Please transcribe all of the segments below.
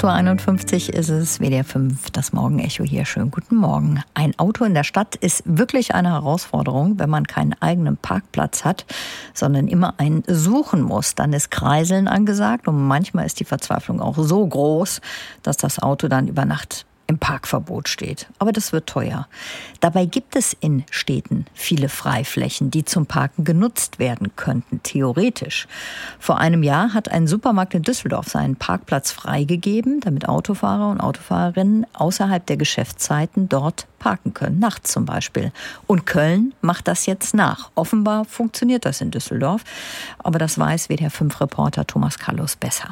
8.51 Uhr ist es, WDR 5, das Morgenecho hier. Schönen guten Morgen. Ein Auto in der Stadt ist wirklich eine Herausforderung, wenn man keinen eigenen Parkplatz hat, sondern immer einen suchen muss. Dann ist Kreiseln angesagt und manchmal ist die Verzweiflung auch so groß, dass das Auto dann über Nacht im Parkverbot steht. Aber das wird teuer. Dabei gibt es in Städten viele Freiflächen, die zum Parken genutzt werden könnten, theoretisch. Vor einem Jahr hat ein Supermarkt in Düsseldorf seinen Parkplatz freigegeben, damit Autofahrer und Autofahrerinnen außerhalb der Geschäftszeiten dort parken können, nachts zum Beispiel. Und Köln macht das jetzt nach. Offenbar funktioniert das in Düsseldorf, aber das weiß WDR 5-Reporter Thomas Kallus besser.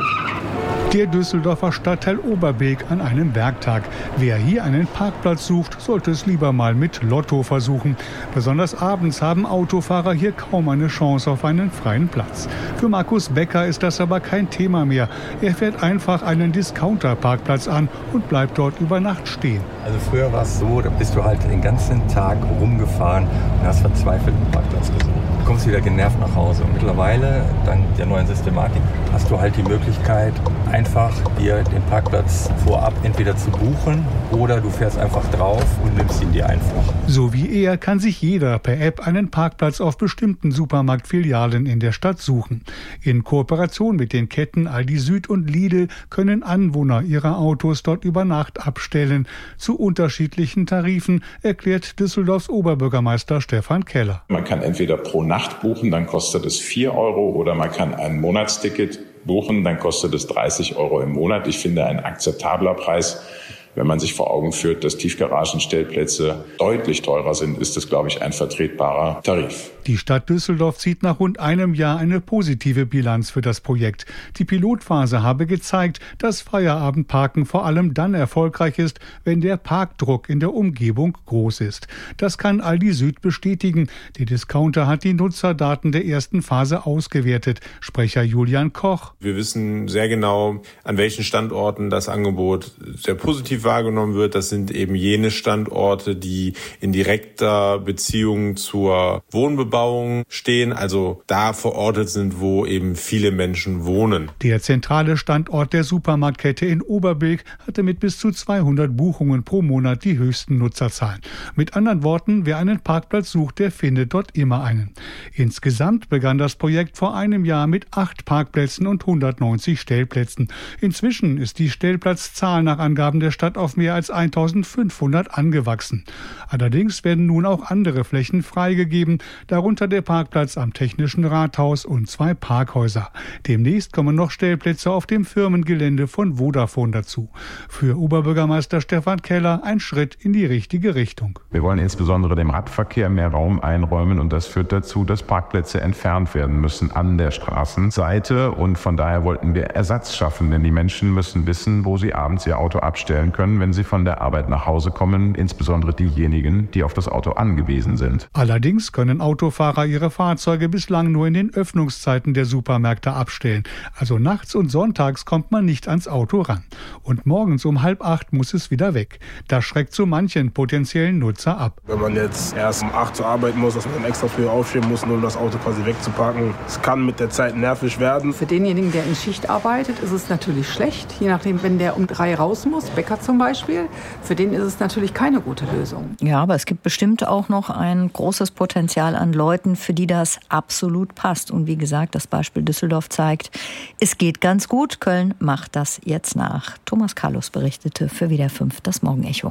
Der Düsseldorfer Stadtteil Oberbeek an einem Werktag. Wer hier einen Parkplatz sucht, sollte es lieber mal mit Lotto versuchen. Besonders abends haben Autofahrer hier kaum eine Chance auf einen freien Platz. Für Markus Becker ist das aber kein Thema mehr. Er fährt einfach einen Discounter-Parkplatz an und bleibt dort über Nacht stehen. Also früher war es so, da bist du halt den ganzen Tag rumgefahren und hast verzweifelt einen Parkplatz gesucht. Du kommst wieder genervt nach Hause. Und mittlerweile, dank der neuen Systematik, hast du halt die Möglichkeit, einfach dir den Parkplatz vorab entweder zu buchen oder du fährst einfach drauf und nimmst ihn dir einfach. So wie er kann sich jeder per App einen Parkplatz auf bestimmten Supermarktfilialen in der Stadt suchen. In Kooperation mit den Ketten Aldi Süd und Lidl können Anwohner ihre Autos dort über Nacht abstellen. Zu unterschiedlichen Tarifen, erklärt Düsseldorfs Oberbürgermeister Stefan Keller. Man kann entweder pro Nacht buchen, dann kostet es 4 Euro, oder man kann ein Monatsticket buchen, dann kostet es 30 Euro im Monat. Ich finde, ein akzeptabler Preis. Wenn man sich vor Augen führt, dass Tiefgaragenstellplätze deutlich teurer sind, ist das, glaube ich, ein vertretbarer Tarif. Die Stadt Düsseldorf zieht nach rund einem Jahr eine positive Bilanz für das Projekt. Die Pilotphase habe gezeigt, dass Feierabendparken vor allem dann erfolgreich ist, wenn der Parkdruck in der Umgebung groß ist. Das kann Aldi Süd bestätigen. Der Discounter hat die Nutzerdaten der ersten Phase ausgewertet. Sprecher Julian Koch. Wir wissen sehr genau, an welchen Standorten das Angebot sehr positiv wahrgenommen wird. Das sind eben jene Standorte, die in direkter Beziehung zur Wohnbebauung stehen, also da verortet sind, wo eben viele Menschen wohnen. Der zentrale Standort der Supermarktkette in Oberbilk hatte mit bis zu 200 Buchungen pro Monat die höchsten Nutzerzahlen. Mit anderen Worten, wer einen Parkplatz sucht, der findet dort immer einen. Insgesamt begann das Projekt vor einem Jahr mit 8 Parkplätzen und 190 Stellplätzen. Inzwischen ist die Stellplatzzahl nach Angaben der Stadt auf mehr als 1500 angewachsen. Allerdings werden nun auch andere Flächen freigegeben, darunter der Parkplatz am Technischen Rathaus und 2 Parkhäuser. Demnächst kommen noch Stellplätze auf dem Firmengelände von Vodafone dazu. Für Oberbürgermeister Stefan Keller ein Schritt in die richtige Richtung. Wir wollen insbesondere dem Radverkehr mehr Raum einräumen und das führt dazu, dass Parkplätze entfernt werden müssen an der Straßenseite und von daher wollten wir Ersatz schaffen, denn die Menschen müssen wissen, wo sie abends ihr Auto abstellen können, wenn sie von der Arbeit nach Hause kommen, insbesondere diejenigen, die auf das Auto angewiesen sind. Allerdings können Autofahrer ihre Fahrzeuge bislang nur in den Öffnungszeiten der Supermärkte abstellen. Also nachts und sonntags kommt man nicht ans Auto ran. Und morgens um 7:30 muss es wieder weg. Das schreckt so manchen potenziellen Nutzer ab. Wenn man jetzt erst um 8 Uhr arbeiten muss, dass man dann extra früh aufstehen muss, nur um das Auto quasi wegzuparken. Es kann mit der Zeit nervig werden. Für denjenigen, der in Schicht arbeitet, ist es natürlich schlecht. Je nachdem, wenn der um 3 raus muss, Bäcker zum Beispiel, für den ist es natürlich keine gute Lösung. Ja, aber es gibt bestimmt auch noch ein großes Potenzial an Leuten, für die das absolut passt. Und wie gesagt, das Beispiel Düsseldorf zeigt, es geht ganz gut. Köln macht das jetzt nach. Thomas Kallus berichtete für WDR 5 das Morgenecho.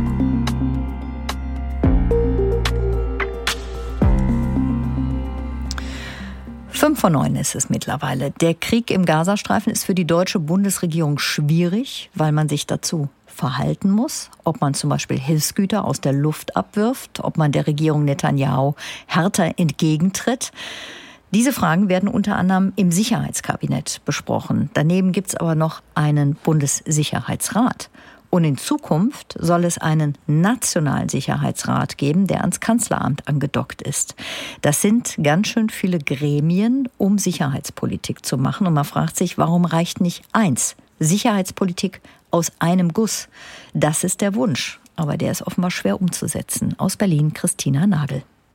8:55 ist es mittlerweile. Der Krieg im Gazastreifen ist für die deutsche Bundesregierung schwierig, weil man sich dazu verhalten muss, ob man zum Beispiel Hilfsgüter aus der Luft abwirft, ob man der Regierung Netanyahu härter entgegentritt. Diese Fragen werden unter anderem im Sicherheitskabinett besprochen. Daneben gibt es aber noch einen Bundessicherheitsrat. Und in Zukunft soll es einen nationalen Sicherheitsrat geben, der ans Kanzleramt angedockt ist. Das sind ganz schön viele Gremien, um Sicherheitspolitik zu machen. Und man fragt sich, warum reicht nicht eins? Sicherheitspolitik aus einem Guss. Das ist der Wunsch. Aber der ist offenbar schwer umzusetzen. Aus Berlin, Christina Nagel.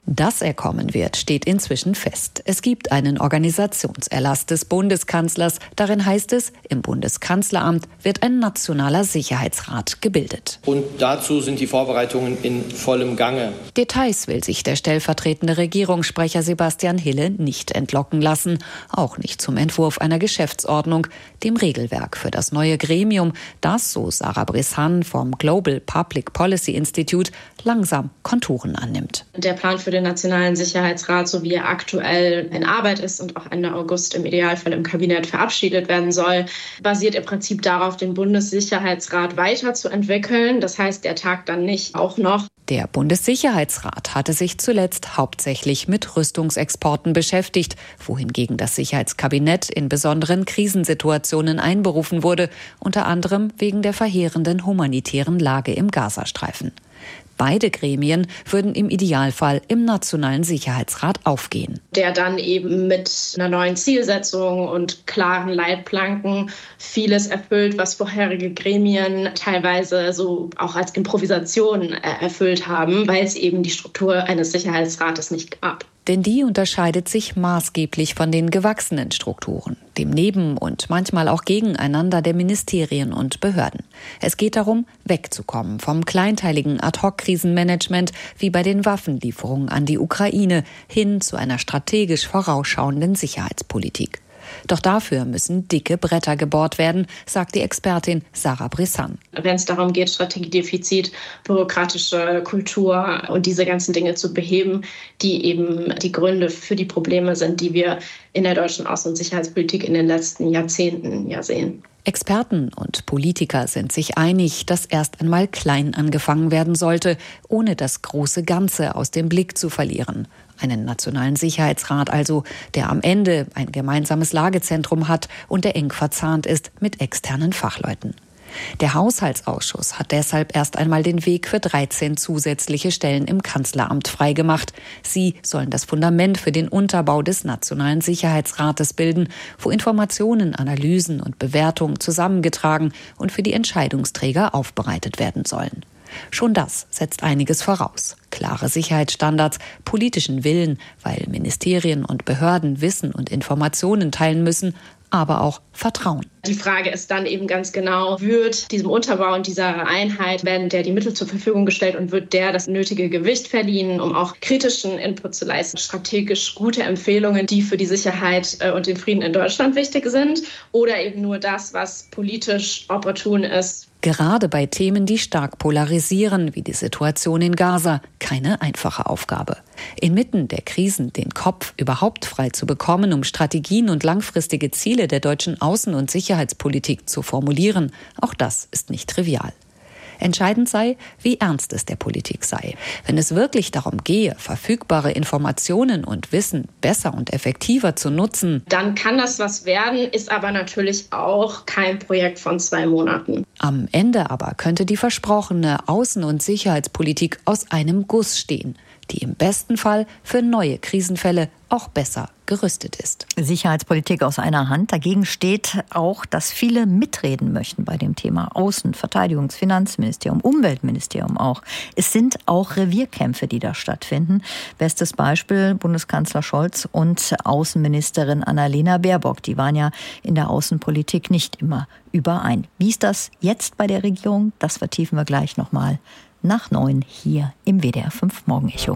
Dass er kommen wird, steht inzwischen fest. Es gibt einen Organisationserlass des Bundeskanzlers. Darin heißt es, im Bundeskanzleramt wird ein nationaler Sicherheitsrat gebildet. Und dazu sind die Vorbereitungen in vollem Gange. Details will sich der stellvertretende Regierungssprecher Sebastian Hille nicht entlocken lassen. Auch nicht zum Entwurf einer Geschäftsordnung, dem Regelwerk für das neue Gremium, das, so Sarah Brissan vom Global Public Policy Institute, langsam Konturen annimmt. Der Plan für den Nationalen Sicherheitsrat, so wie er aktuell in Arbeit ist und auch Ende August im Idealfall im Kabinett verabschiedet werden soll, basiert im Prinzip darauf, den Bundessicherheitsrat weiterzuentwickeln. Das heißt, der tagt dann nicht auch noch. Der Bundessicherheitsrat hatte sich zuletzt hauptsächlich mit Rüstungsexporten beschäftigt, wohingegen das Sicherheitskabinett in besonderen Krisensituationen einberufen wurde, unter anderem wegen der verheerenden humanitären Lage im Gazastreifen. Beide Gremien würden im Idealfall im Nationalen Sicherheitsrat aufgehen. Der dann eben mit einer neuen Zielsetzung und klaren Leitplanken vieles erfüllt, was vorherige Gremien teilweise so auch als Improvisation erfüllt haben, weil es eben die Struktur eines Sicherheitsrates nicht gab. Denn die unterscheidet sich maßgeblich von den gewachsenen Strukturen, dem Neben- und manchmal auch Gegeneinander der Ministerien und Behörden. Es geht darum, wegzukommen vom kleinteiligen Ad-hoc-Krisenmanagement wie bei den Waffenlieferungen an die Ukraine hin zu einer strategisch vorausschauenden Sicherheitspolitik. Doch dafür müssen dicke Bretter gebohrt werden, sagt die Expertin Sarah Brissan. Wenn es darum geht, Strategiedefizit, bürokratische Kultur und diese ganzen Dinge zu beheben, die eben die Gründe für die Probleme sind, die wir in der deutschen Außen- und Sicherheitspolitik in den letzten Jahrzehnten ja sehen. Experten und Politiker sind sich einig, dass erst einmal klein angefangen werden sollte, ohne das große Ganze aus dem Blick zu verlieren. Einen Nationalen Sicherheitsrat also, der am Ende ein gemeinsames Lagezentrum hat und der eng verzahnt ist mit externen Fachleuten. Der Haushaltsausschuss hat deshalb erst einmal den Weg für 13 zusätzliche Stellen im Kanzleramt freigemacht. Sie sollen das Fundament für den Unterbau des Nationalen Sicherheitsrates bilden, wo Informationen, Analysen und Bewertungen zusammengetragen und für die Entscheidungsträger aufbereitet werden sollen. Schon das setzt einiges voraus. Klare Sicherheitsstandards, politischen Willen, weil Ministerien und Behörden Wissen und Informationen teilen müssen, aber auch Vertrauen. Die Frage ist dann eben ganz genau, wird diesem Unterbau und dieser Einheit, werden der die Mittel zur Verfügung gestellt und wird der das nötige Gewicht verliehen, um auch kritischen Input zu leisten, strategisch gute Empfehlungen, die für die Sicherheit und den Frieden in Deutschland wichtig sind, oder eben nur das, was politisch opportun ist. Gerade bei Themen, die stark polarisieren, wie die Situation in Gaza, keine einfache Aufgabe. Inmitten der Krisen den Kopf überhaupt frei zu bekommen, um Strategien und langfristige Ziele der deutschen Außen- und Sicherheitspolitik zu formulieren, auch das ist nicht trivial. Entscheidend sei, wie ernst es der Politik sei. Wenn es wirklich darum gehe, verfügbare Informationen und Wissen besser und effektiver zu nutzen, dann kann das was werden, ist aber natürlich auch kein Projekt von 2 Monaten. Am Ende aber könnte die versprochene Außen- und Sicherheitspolitik aus einem Guss stehen, die im besten Fall für neue Krisenfälle auch besser gerüstet ist. Sicherheitspolitik aus einer Hand. Dagegen steht auch, dass viele mitreden möchten bei dem Thema Außen-, Verteidigungs-, Finanzministerium, Umweltministerium auch. Es sind auch Revierkämpfe, die da stattfinden. Bestes Beispiel Bundeskanzler Scholz und Außenministerin Annalena Baerbock. Die waren ja in der Außenpolitik nicht immer überein. Wie ist das jetzt bei der Regierung? Das vertiefen wir gleich nochmal nach 9 hier im WDR 5 Morgenecho.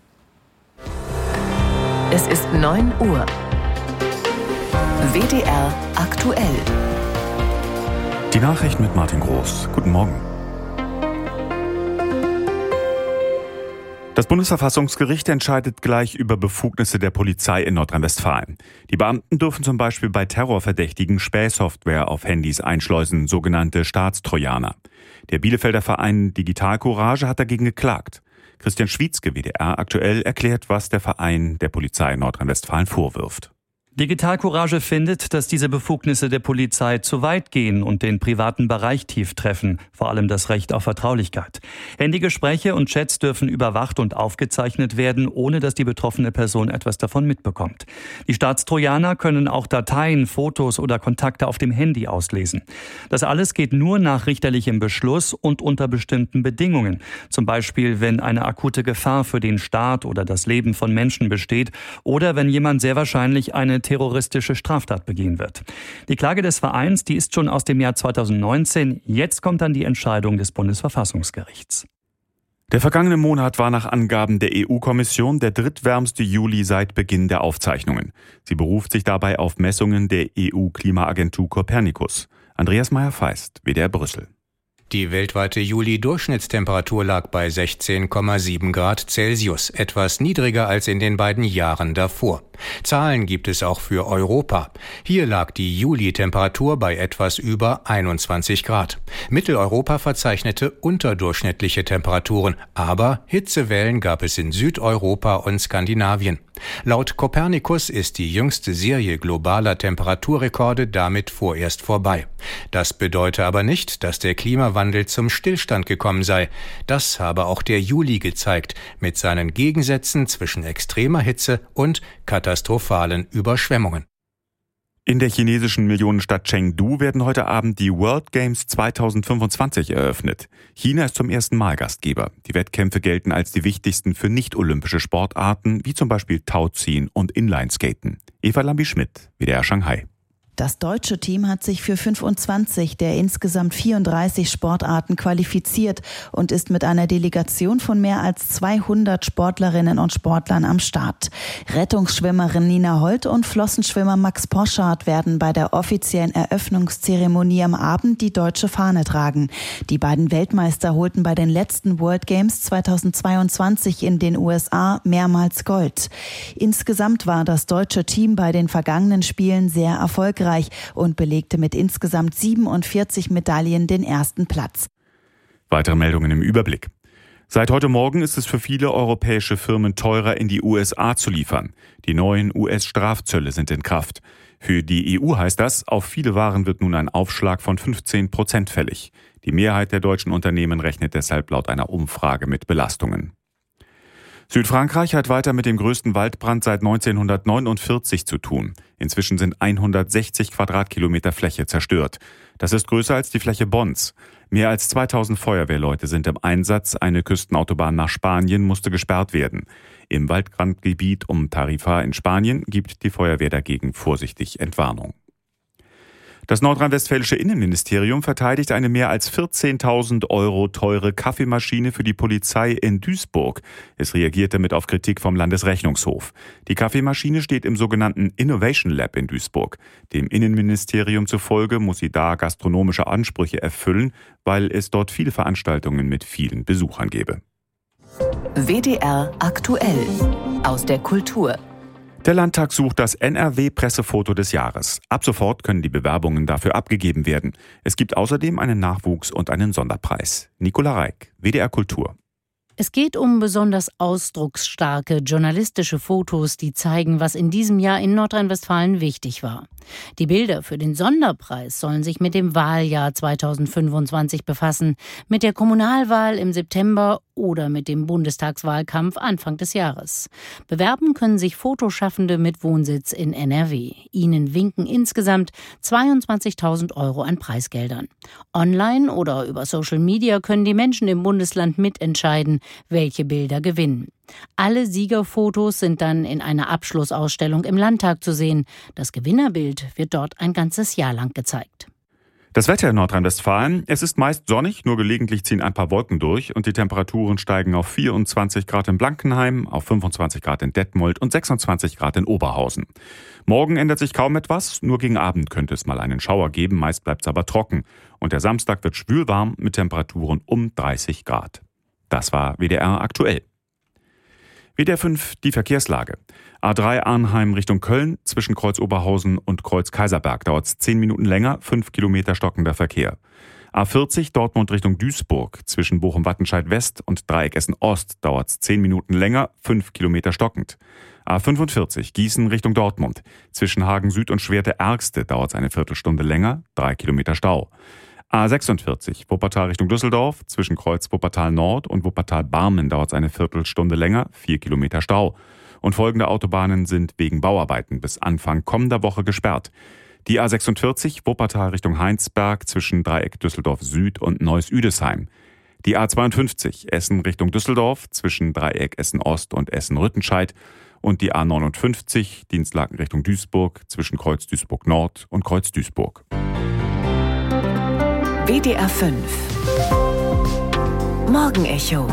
Es ist 9 Uhr. WDR aktuell. Die Nachrichten mit Martin Groß. Guten Morgen. Das Bundesverfassungsgericht entscheidet gleich über Befugnisse der Polizei in Nordrhein-Westfalen. Die Beamten dürfen zum Beispiel bei Terrorverdächtigen Spähsoftware auf Handys einschleusen, sogenannte Staatstrojaner. Der Bielefelder Verein Digital Courage hat dagegen geklagt. Christian Schwietzke, WDR aktuell, erklärt, was der Verein der Polizei in Nordrhein-Westfalen vorwirft. Digitalcourage findet, dass diese Befugnisse der Polizei zu weit gehen und den privaten Bereich tief treffen, vor allem das Recht auf Vertraulichkeit. Handygespräche und Chats dürfen überwacht und aufgezeichnet werden, ohne dass die betroffene Person etwas davon mitbekommt. Die Staatstrojaner können auch Dateien, Fotos oder Kontakte auf dem Handy auslesen. Das alles geht nur nach richterlichem Beschluss und unter bestimmten Bedingungen. Zum Beispiel, wenn eine akute Gefahr für den Staat oder das Leben von Menschen besteht oder wenn jemand sehr wahrscheinlich eine terroristische Straftat begehen wird. Die Klage des Vereins, die ist schon aus dem Jahr 2019. Jetzt kommt dann die Entscheidung des Bundesverfassungsgerichts. Der vergangene Monat war nach Angaben der EU-Kommission der drittwärmste Juli seit Beginn der Aufzeichnungen. Sie beruft sich dabei auf Messungen der EU-Klimaagentur Copernicus. Andreas Meyer-Feist, WDR Brüssel. Die weltweite Juli-Durchschnittstemperatur lag bei 16,7 Grad Celsius, etwas niedriger als in den beiden Jahren davor. Zahlen gibt es auch für Europa. Hier lag die Juli-Temperatur bei etwas über 21 Grad. Mitteleuropa verzeichnete unterdurchschnittliche Temperaturen, aber Hitzewellen gab es in Südeuropa und Skandinavien. Laut Copernicus ist die jüngste Serie globaler Temperaturrekorde damit vorerst vorbei. Das bedeute aber nicht, dass der Klimawandel zum Stillstand gekommen sei. Das habe auch der Juli gezeigt, mit seinen Gegensätzen zwischen extremer Hitze und katastrophalen Überschwemmungen. In der chinesischen Millionenstadt Chengdu werden heute Abend die World Games 2025 eröffnet. China ist zum ersten Mal Gastgeber. Die Wettkämpfe gelten als die wichtigsten für nicht-olympische Sportarten, wie zum Beispiel Tauziehen und Inlineskaten. Eva Lambi-Schmidt, WDR Shanghai. Das deutsche Team hat sich für 25 der insgesamt 34 Sportarten qualifiziert und ist mit einer Delegation von mehr als 200 Sportlerinnen und Sportlern am Start. Rettungsschwimmerin Nina Holt und Flossenschwimmer Max Poschardt werden bei der offiziellen Eröffnungszeremonie am Abend die deutsche Fahne tragen. Die beiden Weltmeister holten bei den letzten World Games 2022 in den USA mehrmals Gold. Insgesamt war das deutsche Team bei den vergangenen Spielen sehr erfolgreich und belegte mit insgesamt 47 Medaillen den ersten Platz. Weitere Meldungen im Überblick. Seit heute Morgen ist es für viele europäische Firmen teurer, in die USA zu liefern. Die neuen US-Strafzölle sind in Kraft. Für die EU heißt das, auf viele Waren wird nun ein Aufschlag von 15% fällig. Die Mehrheit der deutschen Unternehmen rechnet deshalb laut einer Umfrage mit Belastungen. Südfrankreich hat weiter mit dem größten Waldbrand seit 1949 zu tun. Inzwischen sind 160 Quadratkilometer Fläche zerstört. Das ist größer als die Fläche Bonns. Mehr als 2000 Feuerwehrleute sind im Einsatz. Eine Küstenautobahn nach Spanien musste gesperrt werden. Im Waldbrandgebiet um Tarifa in Spanien gibt die Feuerwehr dagegen vorsichtig Entwarnung. Das nordrhein-westfälische Innenministerium verteidigt eine mehr als 14.000 € teure Kaffeemaschine für die Polizei in Duisburg. Es reagiert damit auf Kritik vom Landesrechnungshof. Die Kaffeemaschine steht im sogenannten Innovation Lab in Duisburg. Dem Innenministerium zufolge muss sie da gastronomische Ansprüche erfüllen, weil es dort viele Veranstaltungen mit vielen Besuchern gebe. WDR aktuell aus der Kultur. Der Landtag sucht das NRW-Pressefoto des Jahres. Ab sofort können die Bewerbungen dafür abgegeben werden. Es gibt außerdem einen Nachwuchs- und einen Sonderpreis. Nicola Reik, WDR Kultur. Es geht um besonders ausdrucksstarke journalistische Fotos, die zeigen, was in diesem Jahr in Nordrhein-Westfalen wichtig war. Die Bilder für den Sonderpreis sollen sich mit dem Wahljahr 2025 befassen, mit der Kommunalwahl im September oder mit dem Bundestagswahlkampf Anfang des Jahres. Bewerben können sich Fotoschaffende mit Wohnsitz in NRW. Ihnen winken insgesamt 22.000 € an Preisgeldern. Online oder über Social Media können die Menschen im Bundesland mitentscheiden, welche Bilder gewinnen. Alle Siegerfotos sind dann in einer Abschlussausstellung im Landtag zu sehen. Das Gewinnerbild wird dort ein ganzes Jahr lang gezeigt. Das Wetter in Nordrhein-Westfalen: Es ist meist sonnig, nur gelegentlich ziehen ein paar Wolken durch und die Temperaturen steigen auf 24 Grad in Blankenheim, auf 25 Grad in Detmold und 26 Grad in Oberhausen. Morgen ändert sich kaum etwas, nur gegen Abend könnte es mal einen Schauer geben, meist bleibt es aber trocken. Und der Samstag wird schwülwarm mit Temperaturen um 30 Grad. Das war WDR aktuell. WDR 5, die Verkehrslage. A3 Arnheim Richtung Köln, zwischen Kreuz Oberhausen und Kreuz Kaiserberg dauert es 10 Minuten länger, 5 Kilometer stockender Verkehr. A40 Dortmund Richtung Duisburg, zwischen Bochum-Wattenscheid West und Dreieck Essen Ost dauert es 10 Minuten länger, 5 Kilometer stockend. A45 Gießen Richtung Dortmund. Zwischen Hagen Süd und Schwerte-Ergste dauert es eine Viertelstunde länger, 3 Kilometer Stau. A46 Wuppertal Richtung Düsseldorf. Zwischen Kreuz Wuppertal Nord und Wuppertal-Barmen dauert es eine Viertelstunde länger, 4 Kilometer Stau. Und folgende Autobahnen sind wegen Bauarbeiten bis Anfang kommender Woche gesperrt. Die A46 Wuppertal Richtung Heinsberg zwischen Dreieck Düsseldorf Süd und Neuss-Üdesheim. Die A52 Essen Richtung Düsseldorf zwischen Dreieck Essen Ost und Essen Rüttenscheid. Und die A59 Dienstlaken Richtung Duisburg zwischen Kreuz Duisburg Nord und Kreuz Duisburg. WDR 5 Morgenecho.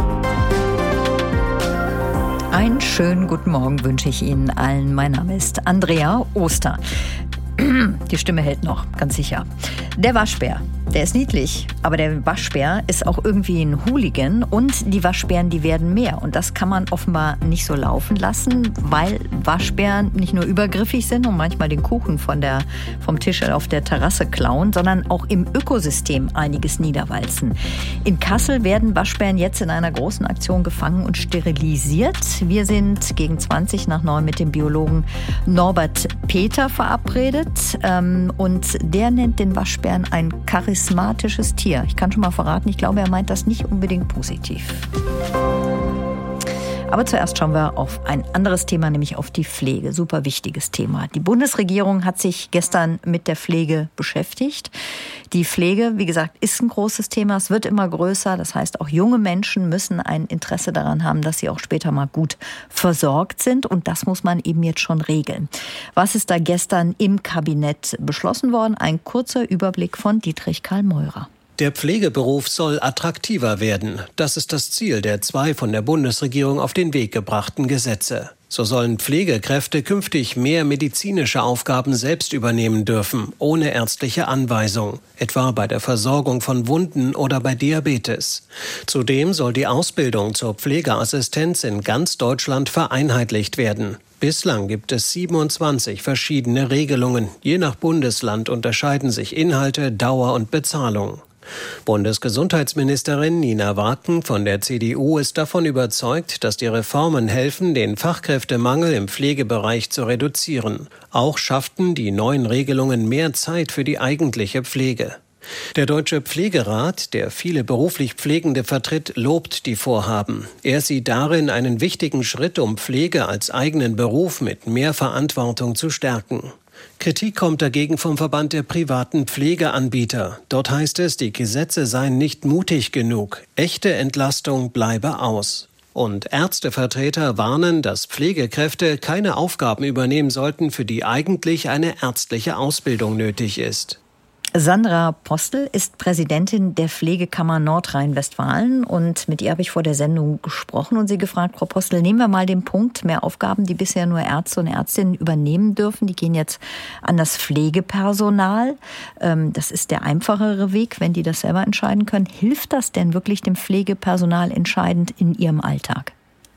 Einen schönen guten Morgen wünsche ich Ihnen allen. Mein Name ist Andrea Oster. Die Stimme hält noch, ganz sicher. Der Waschbär, der ist niedlich, aber der Waschbär ist auch irgendwie ein Hooligan und die Waschbären, die werden mehr. Und das kann man offenbar nicht so laufen lassen, weil Waschbären nicht nur übergriffig sind und manchmal den Kuchen vom Tisch auf der Terrasse klauen, sondern auch im Ökosystem einiges niederwalzen. In Kassel werden Waschbären jetzt in einer großen Aktion gefangen und sterilisiert. Wir sind gegen 20 nach 9 mit dem Biologen Norbert Peter verabredet. Und der nennt den Waschbären ein charismatisches Tier. Ich kann schon mal verraten, ich glaube, er meint das nicht unbedingt positiv. Aber zuerst schauen wir auf ein anderes Thema, nämlich auf die Pflege. Super wichtiges Thema. Die Bundesregierung hat sich gestern mit der Pflege beschäftigt. Die Pflege, wie gesagt, ist ein großes Thema. Es wird immer größer. Das heißt, auch junge Menschen müssen ein Interesse daran haben, dass sie auch später mal gut versorgt sind. Und das muss man eben jetzt schon regeln. Was ist da gestern im Kabinett beschlossen worden? Ein kurzer Überblick von Dietrich Karl Meurer. Der Pflegeberuf soll attraktiver werden. Das ist das Ziel der 2 von der Bundesregierung auf den Weg gebrachten Gesetze. So sollen Pflegekräfte künftig mehr medizinische Aufgaben selbst übernehmen dürfen, ohne ärztliche Anweisung, etwa bei der Versorgung von Wunden oder bei Diabetes. Zudem soll die Ausbildung zur Pflegeassistenz in ganz Deutschland vereinheitlicht werden. Bislang gibt es 27 verschiedene Regelungen. Je nach Bundesland unterscheiden sich Inhalte, Dauer und Bezahlung. Bundesgesundheitsministerin Nina Waken von der CDU ist davon überzeugt, dass die Reformen helfen, den Fachkräftemangel im Pflegebereich zu reduzieren. Auch schafften die neuen Regelungen mehr Zeit für die eigentliche Pflege. Der Deutsche Pflegerat, der viele beruflich Pflegende vertritt, lobt die Vorhaben. Er sieht darin einen wichtigen Schritt, um Pflege als eigenen Beruf mit mehr Verantwortung zu stärken. Kritik kommt dagegen vom Verband der privaten Pflegeanbieter. Dort heißt es, die Gesetze seien nicht mutig genug. Echte Entlastung bleibe aus. Und Ärztevertreter warnen, dass Pflegekräfte keine Aufgaben übernehmen sollten, für die eigentlich eine ärztliche Ausbildung nötig ist. Sandra Postel ist Präsidentin der Pflegekammer Nordrhein-Westfalen und mit ihr habe ich vor der Sendung gesprochen und sie gefragt, Frau Postel, nehmen wir mal den Punkt, mehr Aufgaben, die bisher nur Ärzte und Ärztinnen übernehmen dürfen, die gehen jetzt an das Pflegepersonal. Das ist der einfachere Weg, wenn die das selber entscheiden können. Hilft das denn wirklich dem Pflegepersonal entscheidend in ihrem Alltag?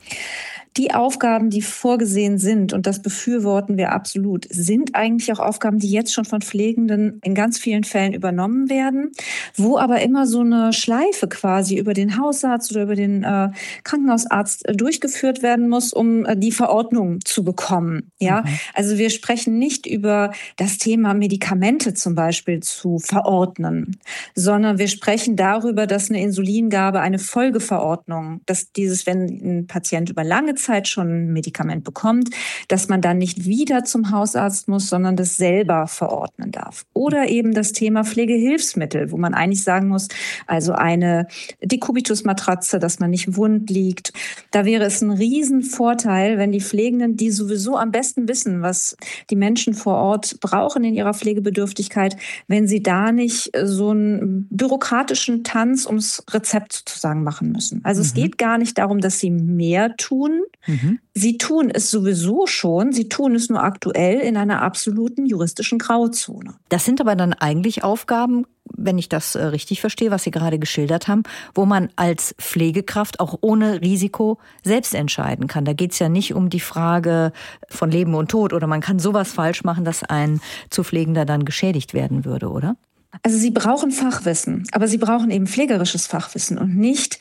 Die Aufgaben, die vorgesehen sind, und das befürworten wir absolut, sind eigentlich auch Aufgaben, die jetzt schon von Pflegenden in ganz vielen Fällen übernommen werden, wo aber immer so eine Schleife quasi über den Hausarzt oder über den Krankenhausarzt durchgeführt werden muss, um die Verordnung zu bekommen. Ja, also wir sprechen nicht über das Thema Medikamente zum Beispiel zu verordnen, sondern wir sprechen darüber, dass eine Insulingabe eine Folgeverordnung, dass wenn ein Patient über lange Zeit schon ein Medikament bekommt, dass man dann nicht wieder zum Hausarzt muss, sondern das selber verordnen darf. Oder eben das Thema Pflegehilfsmittel, wo man eigentlich sagen muss, also eine Dekubitus-Matratze, dass man nicht wund liegt. Da wäre es ein Riesenvorteil, wenn die Pflegenden, die sowieso am besten wissen, was die Menschen vor Ort brauchen in ihrer Pflegebedürftigkeit, wenn sie da nicht so einen bürokratischen Tanz ums Rezept sozusagen machen müssen. Also es geht gar nicht darum, dass sie mehr tun. Sie tun es sowieso schon, sie tun es nur aktuell in einer absoluten juristischen Grauzone. Das sind aber dann eigentlich Aufgaben, wenn ich das richtig verstehe, was Sie gerade geschildert haben, wo man als Pflegekraft auch ohne Risiko selbst entscheiden kann. Da geht es ja nicht um die Frage von Leben und Tod oder man kann sowas falsch machen, dass ein zu Pflegender dann geschädigt werden würde, oder? Also Sie brauchen Fachwissen, aber Sie brauchen eben pflegerisches Fachwissen und nicht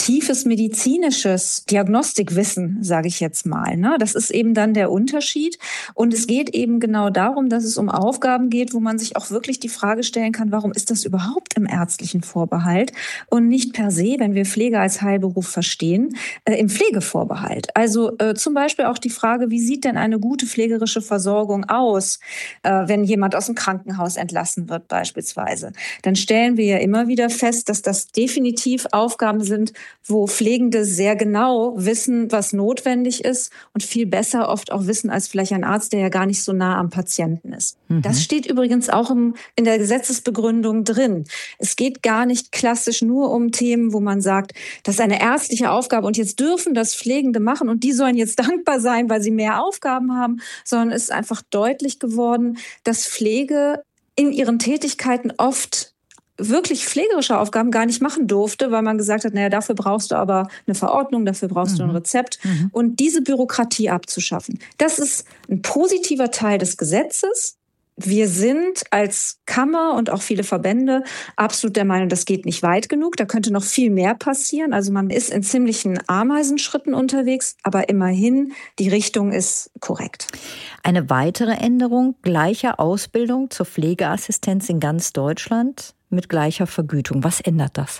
tiefes medizinisches Diagnostikwissen, sage ich jetzt mal. Ne? Das ist eben dann der Unterschied. Und es geht eben genau darum, dass es um Aufgaben geht, wo man sich auch wirklich die Frage stellen kann, warum ist das überhaupt im ärztlichen Vorbehalt und nicht per se, wenn wir Pflege als Heilberuf verstehen, im Pflegevorbehalt. Also zum Beispiel auch die Frage, wie sieht denn eine gute pflegerische Versorgung aus, wenn jemand aus dem Krankenhaus entlassen wird beispielsweise. Dann stellen wir ja immer wieder fest, dass das definitiv Aufgaben sind, wo Pflegende sehr genau wissen, was notwendig ist und viel besser oft auch wissen als vielleicht ein Arzt, der ja gar nicht so nah am Patienten ist. Das steht übrigens auch in der Gesetzesbegründung drin. Es geht gar nicht klassisch nur um Themen, wo man sagt, das ist eine ärztliche Aufgabe und jetzt dürfen das Pflegende machen und die sollen jetzt dankbar sein, weil sie mehr Aufgaben haben, sondern es ist einfach deutlich geworden, dass Pflege in ihren Tätigkeiten oft wirklich pflegerische Aufgaben gar nicht machen durfte, weil man gesagt hat, naja, dafür brauchst du aber eine Verordnung, dafür brauchst du ein Rezept. Und diese Bürokratie abzuschaffen, das ist ein positiver Teil des Gesetzes. Wir sind als Kammer und auch viele Verbände absolut der Meinung, das geht nicht weit genug. Da könnte noch viel mehr passieren. Also man ist in ziemlichen Ameisenschritten unterwegs, aber immerhin, die Richtung ist korrekt. Eine weitere Änderung, gleiche Ausbildung zur Pflegeassistenz in ganz Deutschland mit gleicher Vergütung. Was ändert das?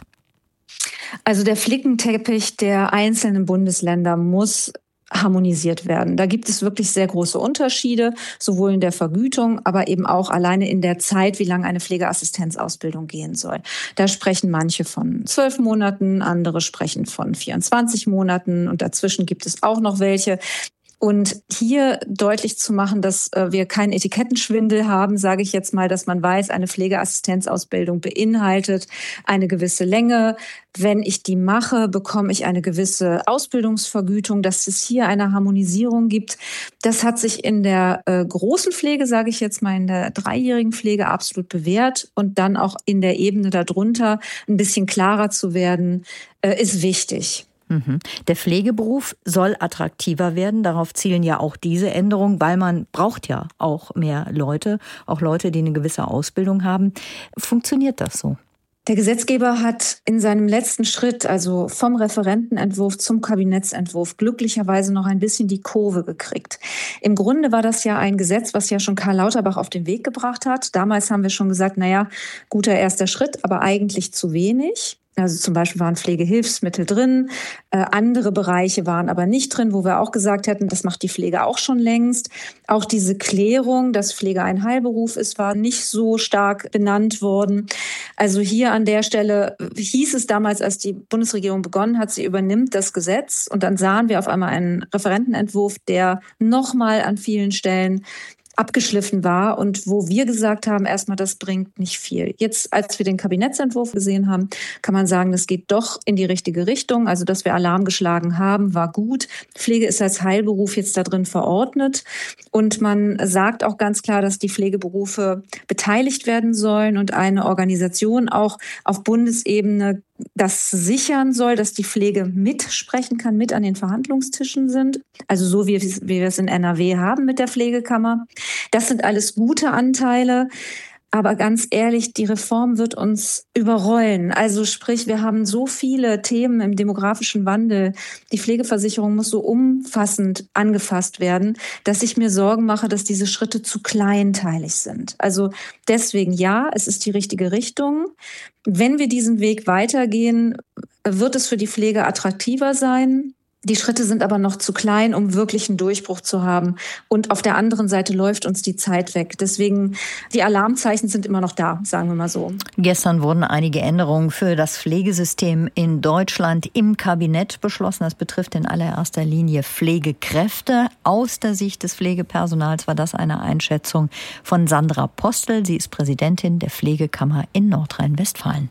Also der Flickenteppich der einzelnen Bundesländer muss harmonisiert werden. Da gibt es wirklich sehr große Unterschiede, sowohl in der Vergütung, aber eben auch alleine in der Zeit, wie lange eine Pflegeassistenzausbildung gehen soll. Da sprechen manche von 12 Monaten, andere sprechen von 24 Monaten und dazwischen gibt es auch noch welche. Und hier deutlich zu machen, dass wir keinen Etikettenschwindel haben, sage ich jetzt mal, dass man weiß, eine Pflegeassistenzausbildung beinhaltet eine gewisse Länge. Wenn ich die mache, bekomme ich eine gewisse Ausbildungsvergütung, dass es hier eine Harmonisierung gibt. Das hat sich in der großen Pflege, sage ich jetzt mal, in der 3-jährigen Pflege absolut bewährt. Und dann auch in der Ebene darunter ein bisschen klarer zu werden, ist wichtig. Der Pflegeberuf soll attraktiver werden. Darauf zielen ja auch diese Änderungen, weil man braucht ja auch mehr Leute, auch Leute, die eine gewisse Ausbildung haben. Funktioniert das so? Der Gesetzgeber hat in seinem letzten Schritt, also vom Referentenentwurf zum Kabinettsentwurf, glücklicherweise noch ein bisschen die Kurve gekriegt. Im Grunde war das ja ein Gesetz, was ja schon Karl Lauterbach auf den Weg gebracht hat. Damals haben wir schon gesagt, naja, guter erster Schritt, aber eigentlich zu wenig. Also zum Beispiel waren Pflegehilfsmittel drin, andere Bereiche waren aber nicht drin, wo wir auch gesagt hätten, das macht die Pflege auch schon längst. Auch diese Klärung, dass Pflege ein Heilberuf ist, war nicht so stark benannt worden. Also hier an der Stelle hieß es damals, als die Bundesregierung begonnen hat, sie übernimmt das Gesetz. Und dann sahen wir auf einmal einen Referentenentwurf, der nochmal an vielen Stellen abgeschliffen war und wo wir gesagt haben, erstmal, das bringt nicht viel. Jetzt, als wir den Kabinettsentwurf gesehen haben, kann man sagen, das geht doch in die richtige Richtung. Also, dass wir Alarm geschlagen haben, war gut. Pflege ist als Heilberuf jetzt da drin verordnet und man sagt auch ganz klar, dass die Pflegeberufe beteiligt werden sollen und eine Organisation auch auf Bundesebene das sichern soll, dass die Pflege mitsprechen kann, mit an den Verhandlungstischen sind. Also so wie wir es in NRW haben mit der Pflegekammer. Das sind alles gute Anteile. Aber ganz ehrlich, die Reform wird uns überrollen. Also sprich, wir haben so viele Themen im demografischen Wandel. Die Pflegeversicherung muss so umfassend angefasst werden, dass ich mir Sorgen mache, dass diese Schritte zu kleinteilig sind. Also deswegen ja, es ist die richtige Richtung. Wenn wir diesen Weg weitergehen, wird es für die Pflege attraktiver sein. Die Schritte sind aber noch zu klein, um wirklich einen Durchbruch zu haben. Und auf der anderen Seite läuft uns die Zeit weg. Deswegen, die Alarmzeichen sind immer noch da, sagen wir mal so. Gestern wurden einige Änderungen für das Pflegesystem in Deutschland im Kabinett beschlossen. Das betrifft in allererster Linie Pflegekräfte. Aus der Sicht des Pflegepersonals war das eine Einschätzung von Sandra Postel. Sie ist Präsidentin der Pflegekammer in Nordrhein-Westfalen.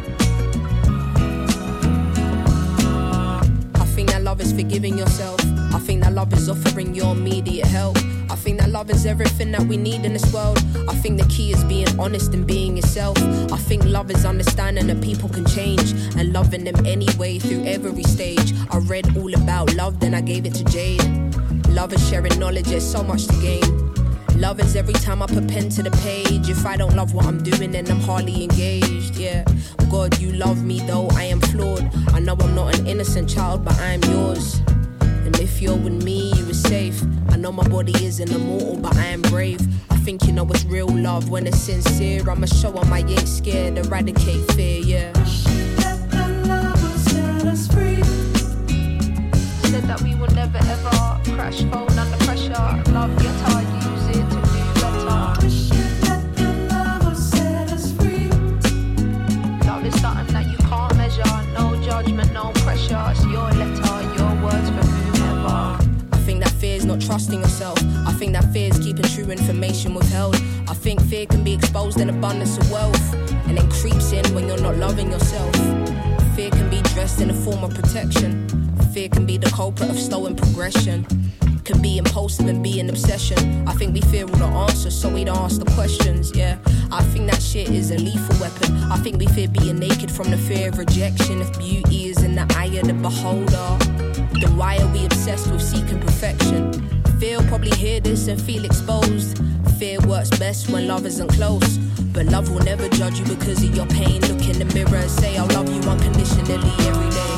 Forgiving yourself. I think that love is offering your immediate help. I think that love is everything that we need in this world. I think the key is being honest and being yourself. I think love is understanding that people can change and loving them anyway through every stage. I read all about love, then I gave it to Jade. Love is sharing knowledge, there's so much to gain. Love is every time I put pen to the page. If I don't love what I'm doing, then I'm hardly engaged, yeah. God, you love me though I am flawed. I know I'm not an innocent child, but I am yours. And if you're with me, you are safe. I know my body isn't immortal, but I am brave. I think you know it's real love when it's sincere. I'ma show them I ain't scared, eradicate fear, yeah. Let the love will set us free. Said that we will never ever crash, fall under pressure. Love guitar, use it to do better. Let the love will set us free. Love is something that you can't measure. No judgment, no pressure. It's your letter, your words for whomever. I think that fear is not trusting yourself. I think that fear is keeping true information withheld. I think fear can be exposed in abundance of wealth, and then creeps in when you're not loving yourself. Fear can be dressed in a form of protection. Fear can be the culprit of stolen progression. Can be impulsive and be an obsession. I think we fear all the answers, so we don't ask the questions, yeah. I think that shit is a lethal weapon. I think we fear being naked from the fear of rejection. If beauty is in the eye of the beholder, then why are we obsessed with seeking perfection? Fear will probably hear this and feel exposed. Fear works best when love isn't close. But love will never judge you because of your pain. Look in the mirror and say, I'll love you unconditionally every day.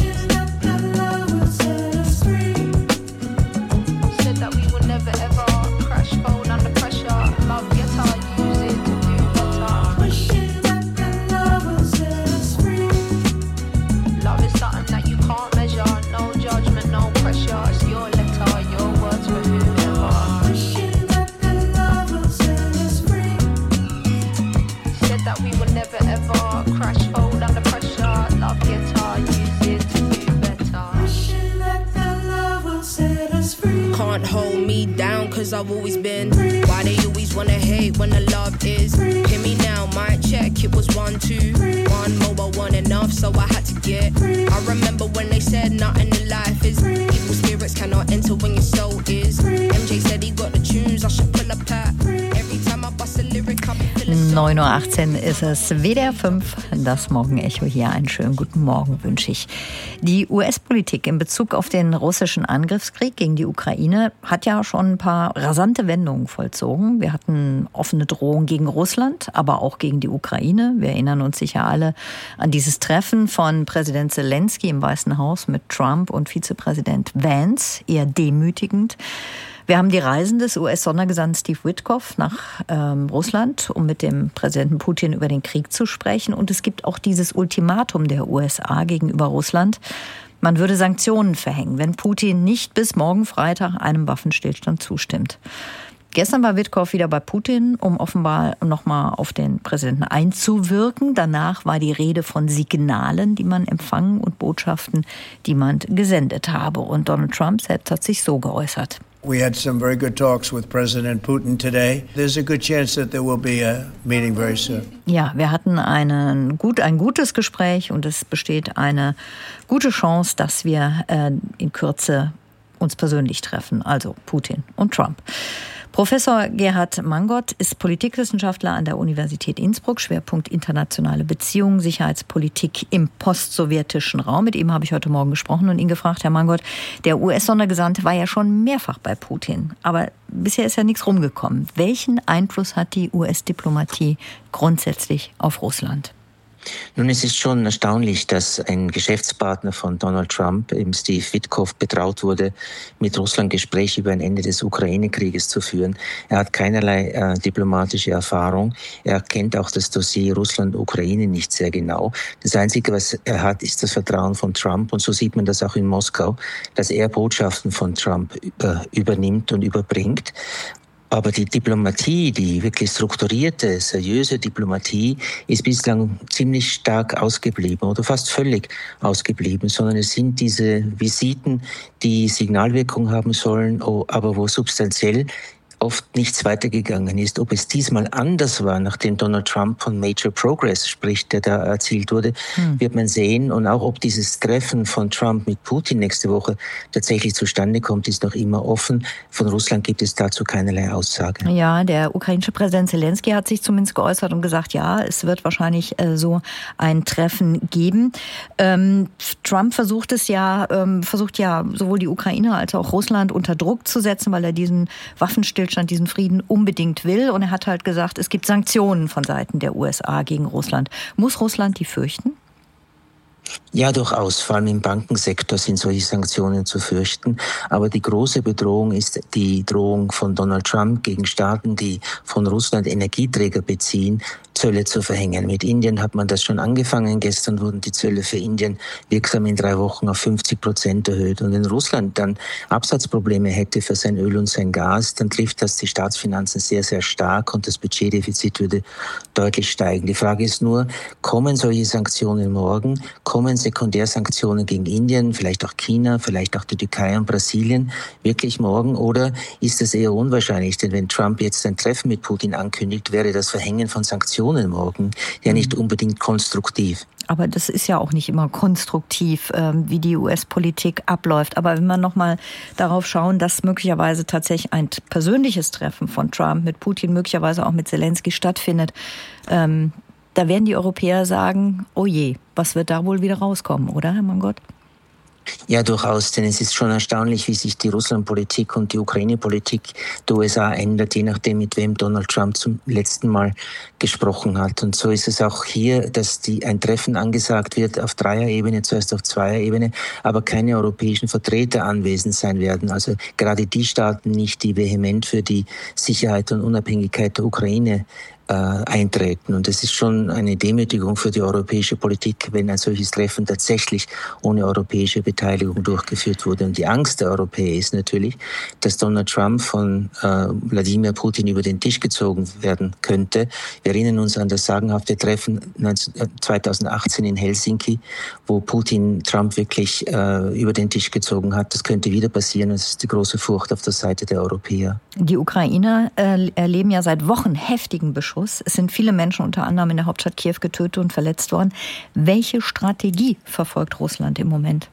Cause I've always been. Why they always wanna hate when the love is. Hear me now, mic check, it was 1, 2. One mobile, one enough, so I had to get. I remember when they said nothing in life is. Evil spirits cannot enter when your soul is. MJ said he got the tunes, I should pull up that. Every time I bust a lyric, I'll be feeling 9:18 Uhr ist es, WDR 5, das Morgenecho hier. Einen schönen guten Morgen wünsche ich. Die US-Politik in Bezug auf den russischen Angriffskrieg gegen die Ukraine hat ja schon ein paar rasante Wendungen vollzogen. Wir hatten offene Drohungen gegen Russland, aber auch gegen die Ukraine. Wir erinnern uns sicher alle an dieses Treffen von Präsident Zelensky im Weißen Haus mit Trump und Vizepräsident Vance, eher demütigend. Wir haben die Reisen des US-Sondergesandten Steve Witkoff nach Russland, um mit dem Präsidenten Putin über den Krieg zu sprechen. Und es gibt auch dieses Ultimatum der USA gegenüber Russland. Man würde Sanktionen verhängen, wenn Putin nicht bis morgen Freitag einem Waffenstillstand zustimmt. Gestern war Witkoff wieder bei Putin, um offenbar nochmal auf den Präsidenten einzuwirken. Danach war die Rede von Signalen, die man empfangen und Botschaften, die man gesendet habe. Und Donald Trump selbst hat sich so geäußert. We had some very good talks with President Putin today. There's a good chance that there will be a meeting very soon. Ja, wir hatten ein gutes Gespräch und es besteht eine gute Chance, dass wir in Kürze uns persönlich treffen, also Putin und Trump. Professor Gerhard Mangott ist Politikwissenschaftler an der Universität Innsbruck, Schwerpunkt internationale Beziehungen, Sicherheitspolitik im postsowjetischen Raum. Mit ihm habe ich heute Morgen gesprochen und ihn gefragt, Herr Mangott, der US-Sondergesandte war ja schon mehrfach bei Putin, aber bisher ist ja nichts rumgekommen. Welchen Einfluss hat die US-Diplomatie grundsätzlich auf Russland? Nun, es ist schon erstaunlich, dass ein Geschäftspartner von Donald Trump, eben Steve Witkoff, betraut wurde, mit Russland Gespräche über ein Ende des Ukraine-Krieges zu führen. Er hat keinerlei diplomatische Erfahrung. Er kennt auch das Dossier Russland-Ukraine nicht sehr genau. Das Einzige, was er hat, ist das Vertrauen von Trump. Und so sieht man das auch in Moskau, dass er Botschaften von Trump übernimmt und überbringt. Aber die Diplomatie, die wirklich strukturierte, seriöse Diplomatie, ist bislang ziemlich stark ausgeblieben oder fast völlig ausgeblieben, sondern es sind diese Visiten, die Signalwirkung haben sollen, aber wo substanziell oft nichts weitergegangen ist. Ob es diesmal anders war, nachdem Donald Trump von Major Progress spricht, der da erzielt wurde, wird man sehen. Und auch ob dieses Treffen von Trump mit Putin nächste Woche tatsächlich zustande kommt, ist noch immer offen. Von Russland gibt es dazu keinerlei Aussage. Ja, der ukrainische Präsident Zelensky hat sich zumindest geäußert und gesagt, ja, es wird wahrscheinlich so ein Treffen geben. Trump versucht ja sowohl die Ukraine als auch Russland unter Druck zu setzen, weil er diesen Waffenstillstand, diesen Frieden unbedingt will. Und er hat halt gesagt, es gibt Sanktionen von Seiten der USA gegen Russland. Muss Russland die fürchten? Ja, durchaus. Vor allem im Bankensektor sind solche Sanktionen zu fürchten. Aber die große Bedrohung ist die Drohung von Donald Trump gegen Staaten, die von Russland Energieträger beziehen, Zölle zu verhängen. Mit Indien hat man das schon angefangen. Gestern wurden die Zölle für Indien wirksam in 3 Wochen auf 50% erhöht. Und wenn Russland dann Absatzprobleme hätte für sein Öl und sein Gas, dann trifft das die Staatsfinanzen sehr, sehr stark und das Budgetdefizit würde deutlich steigen. Die Frage ist nur, kommen solche Sanktionen morgen? Kommen Sekundärsanktionen gegen Indien, vielleicht auch China, vielleicht auch die Türkei und Brasilien wirklich morgen? Oder ist das eher unwahrscheinlich? Denn wenn Trump jetzt ein Treffen mit Putin ankündigt, wäre das Verhängen von Sanktionen morgen ja nicht unbedingt konstruktiv. Aber das ist ja auch nicht immer konstruktiv, wie die US-Politik abläuft. Aber wenn wir nochmal darauf schauen, dass möglicherweise tatsächlich ein persönliches Treffen von Trump mit Putin, möglicherweise auch mit Zelensky stattfindet, da werden die Europäer sagen, oh je, was wird da wohl wieder rauskommen, oder, Herr Mangot? Ja, durchaus, denn es ist schon erstaunlich, wie sich die Russlandpolitik und die Ukraine-Politik der USA ändert, je nachdem, mit wem Donald Trump zum letzten Mal gesprochen hat. Und so ist es auch hier, dass ein Treffen angesagt wird auf Dreierebene, zuerst auf Zweierebene, aber keine europäischen Vertreter anwesend sein werden. Also gerade die Staaten nicht, die vehement für die Sicherheit und Unabhängigkeit der Ukraine eintreten. Und es ist schon eine Demütigung für die europäische Politik, wenn ein solches Treffen tatsächlich ohne europäische Beteiligung durchgeführt wurde. Und die Angst der Europäer ist natürlich, dass Donald Trump von Wladimir Putin über den Tisch gezogen werden könnte. Wir erinnern uns an das sagenhafte Treffen 2018 in Helsinki, wo Putin Trump wirklich über den Tisch gezogen hat. Das könnte wieder passieren. Das ist die große Furcht auf der Seite der Europäer. Die Ukrainer erleben ja seit Wochen heftigen Beschuss. Es sind viele Menschen unter anderem in der Hauptstadt Kiew getötet und verletzt worden. Welche Strategie verfolgt Russland im Moment?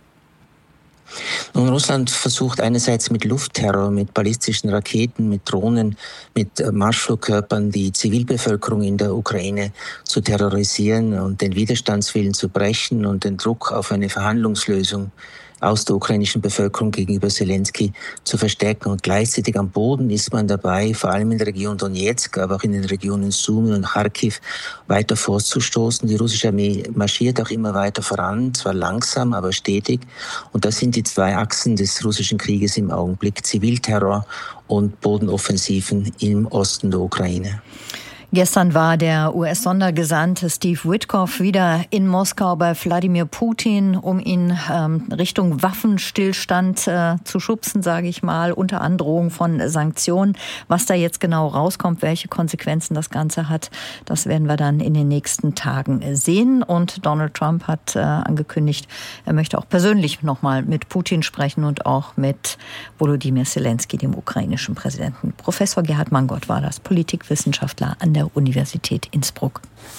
Nun, Russland versucht einerseits mit Luftterror, mit ballistischen Raketen, mit Drohnen, mit Marschflugkörpern die Zivilbevölkerung in der Ukraine zu terrorisieren und den Widerstandswillen zu brechen und den Druck auf eine Verhandlungslösung aus der ukrainischen Bevölkerung gegenüber Zelensky zu verstärken. Und gleichzeitig am Boden ist man dabei, vor allem in der Region Donetsk, aber auch in den Regionen Sumy und Kharkiv weiter vorzustoßen. Die russische Armee marschiert auch immer weiter voran, zwar langsam, aber stetig. Und das sind die 2 Achsen des russischen Krieges im Augenblick: Zivilterror und Bodenoffensiven im Osten der Ukraine. Gestern war der US-Sondergesandte Steve Witkoff wieder in Moskau bei Wladimir Putin, um ihn Richtung Waffenstillstand zu schubsen, sage ich mal, unter Androhung von Sanktionen. Was da jetzt genau rauskommt, welche Konsequenzen das Ganze hat, das werden wir dann in den nächsten Tagen sehen. Und Donald Trump hat angekündigt, er möchte auch persönlich nochmal mit Putin sprechen und auch mit Volodymyr Zelensky, dem ukrainischen Präsidenten. Professor Gerhard Mangot war das, Politikwissenschaftler an der Universität Innsbruck.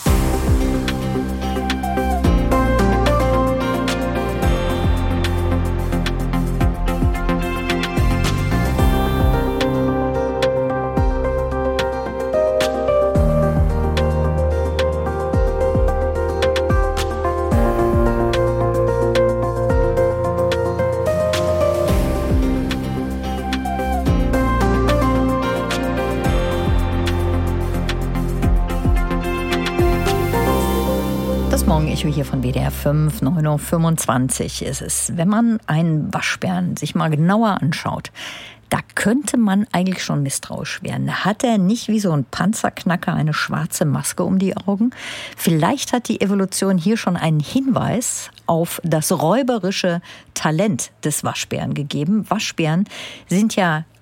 Morgenecho hier von WDR 5, 9.25 Uhr ist es. Wenn man einen Waschbären sich mal genauer anschaut, da könnte man eigentlich schon misstrauisch werden. Hat er nicht wie so ein Panzerknacker eine schwarze Maske um die Augen? Vielleicht hat die Evolution hier schon einen Hinweis auf das räuberische Talent des Waschbären gegeben. Waschbären sind ja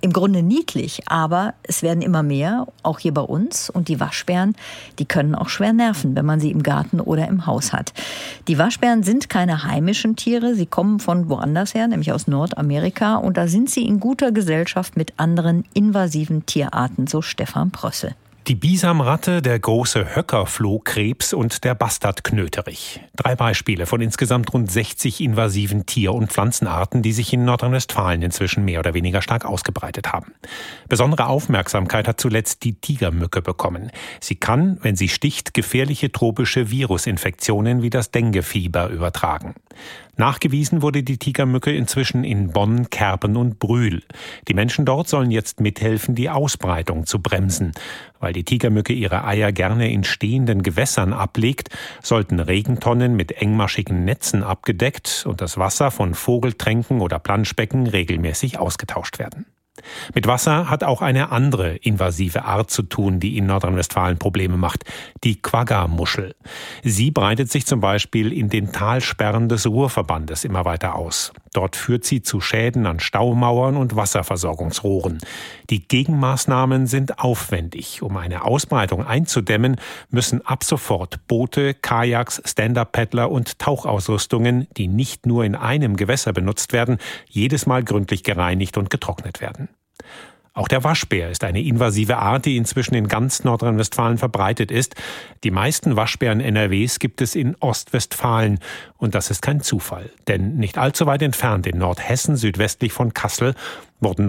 im Grunde niedlich, aber es werden immer mehr, auch hier bei uns. Und die Waschbären, die können auch schwer nerven, wenn man sie im Garten oder im Haus hat. Die Waschbären sind keine heimischen Tiere, sie kommen von woanders her, nämlich aus Nordamerika. Und da sind sie in guter Gesellschaft mit anderen invasiven Tierarten, so Stefan Prössel. Die Bisamratte, der große Höckerflohkrebs und der Bastardknöterich. 3 Beispiele von insgesamt rund 60 invasiven Tier- und Pflanzenarten, die sich in Nordrhein-Westfalen inzwischen mehr oder weniger stark ausgebreitet haben. Besondere Aufmerksamkeit hat zuletzt die Tigermücke bekommen. Sie kann, wenn sie sticht, gefährliche tropische Virusinfektionen wie das Denguefieber übertragen. Nachgewiesen wurde die Tigermücke inzwischen in Bonn, Kerpen und Brühl. Die Menschen dort sollen jetzt mithelfen, die Ausbreitung zu bremsen. Weil die Tigermücke ihre Eier gerne in stehenden Gewässern ablegt, sollten Regentonnen mit engmaschigen Netzen abgedeckt und das Wasser von Vogeltränken oder Planschbecken regelmäßig ausgetauscht werden. Mit Wasser hat auch eine andere invasive Art zu tun, die in Nordrhein-Westfalen Probleme macht, die Quagga-Muschel. Sie breitet sich zum Beispiel in den Talsperren des Ruhrverbandes immer weiter aus. Dort führt sie zu Schäden an Staumauern und Wasserversorgungsrohren. Die Gegenmaßnahmen sind aufwendig. Um eine Ausbreitung einzudämmen, müssen ab sofort Boote, Kajaks, Stand-Up-Paddler und Tauchausrüstungen, die nicht nur in einem Gewässer benutzt werden, jedes Mal gründlich gereinigt und getrocknet werden. Auch der Waschbär ist eine invasive Art, die inzwischen in ganz Nordrhein-Westfalen verbreitet ist. Die meisten Waschbären NRWs gibt es in Ostwestfalen. Und das ist kein Zufall. Denn nicht allzu weit entfernt in Nordhessen, südwestlich von Kassel, wurden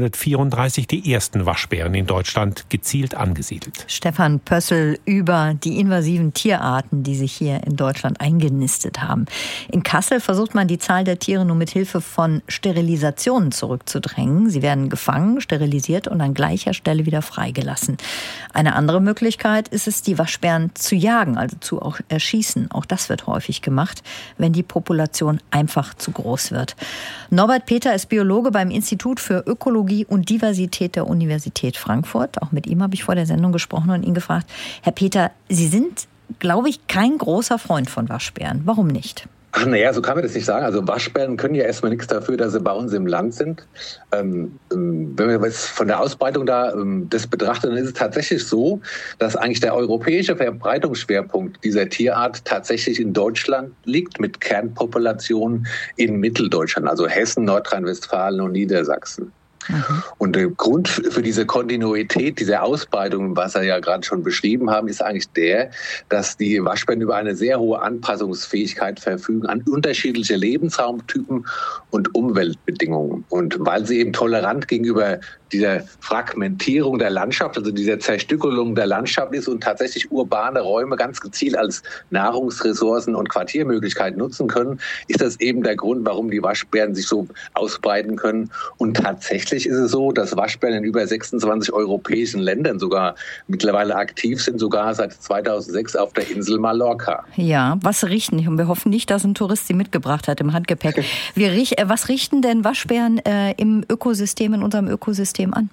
1934 die ersten Waschbären in Deutschland gezielt angesiedelt. Stefan Pössl über die invasiven Tierarten, die sich hier in Deutschland eingenistet haben. In Kassel versucht man, die Zahl der Tiere nur mit Hilfe von Sterilisationen zurückzudrängen. Sie werden gefangen, sterilisiert und an gleicher Stelle wieder freigelassen. Eine andere Möglichkeit ist es, die Waschbären zu jagen, also zu auch erschießen. Auch das wird häufig gemacht, wenn die Population einfach zu groß wird. Norbert Peter ist Biologe beim Institut für Ökologie und Diversität der Universität Frankfurt. Auch mit ihm habe ich vor der Sendung gesprochen und ihn gefragt, Herr Peter, Sie sind, glaube ich, kein großer Freund von Waschbären. Warum nicht? Ach naja, so kann man das nicht sagen. Also Waschbären können ja erstmal nichts dafür, dass sie bei uns im Land sind. Wenn wir jetzt von der Ausbreitung da das betrachten, dann ist es tatsächlich so, dass eigentlich der europäische Verbreitungsschwerpunkt dieser Tierart tatsächlich in Deutschland liegt, mit Kernpopulationen in Mitteldeutschland, also Hessen, Nordrhein-Westfalen und Niedersachsen. Und der Grund für diese Kontinuität, diese Ausbreitung, was wir ja gerade schon beschrieben haben, ist eigentlich der, dass die Waschbären über eine sehr hohe Anpassungsfähigkeit verfügen an unterschiedliche Lebensraumtypen und Umweltbedingungen. Und weil sie eben tolerant gegenüber dieser Fragmentierung der Landschaft, also dieser Zerstückelung der Landschaft ist und tatsächlich urbane Räume ganz gezielt als Nahrungsressourcen und Quartiermöglichkeit nutzen können, ist das eben der Grund, warum die Waschbären sich so ausbreiten können. Und tatsächlich ist es so, dass Waschbären in über 26 europäischen Ländern sogar mittlerweile aktiv sind, sogar seit 2006 auf der Insel Mallorca. Ja, was richten, und wir hoffen nicht, dass ein Tourist sie mitgebracht hat im Handgepäck. Was richten denn Waschbären im Ökosystem, in unserem Ökosystem an?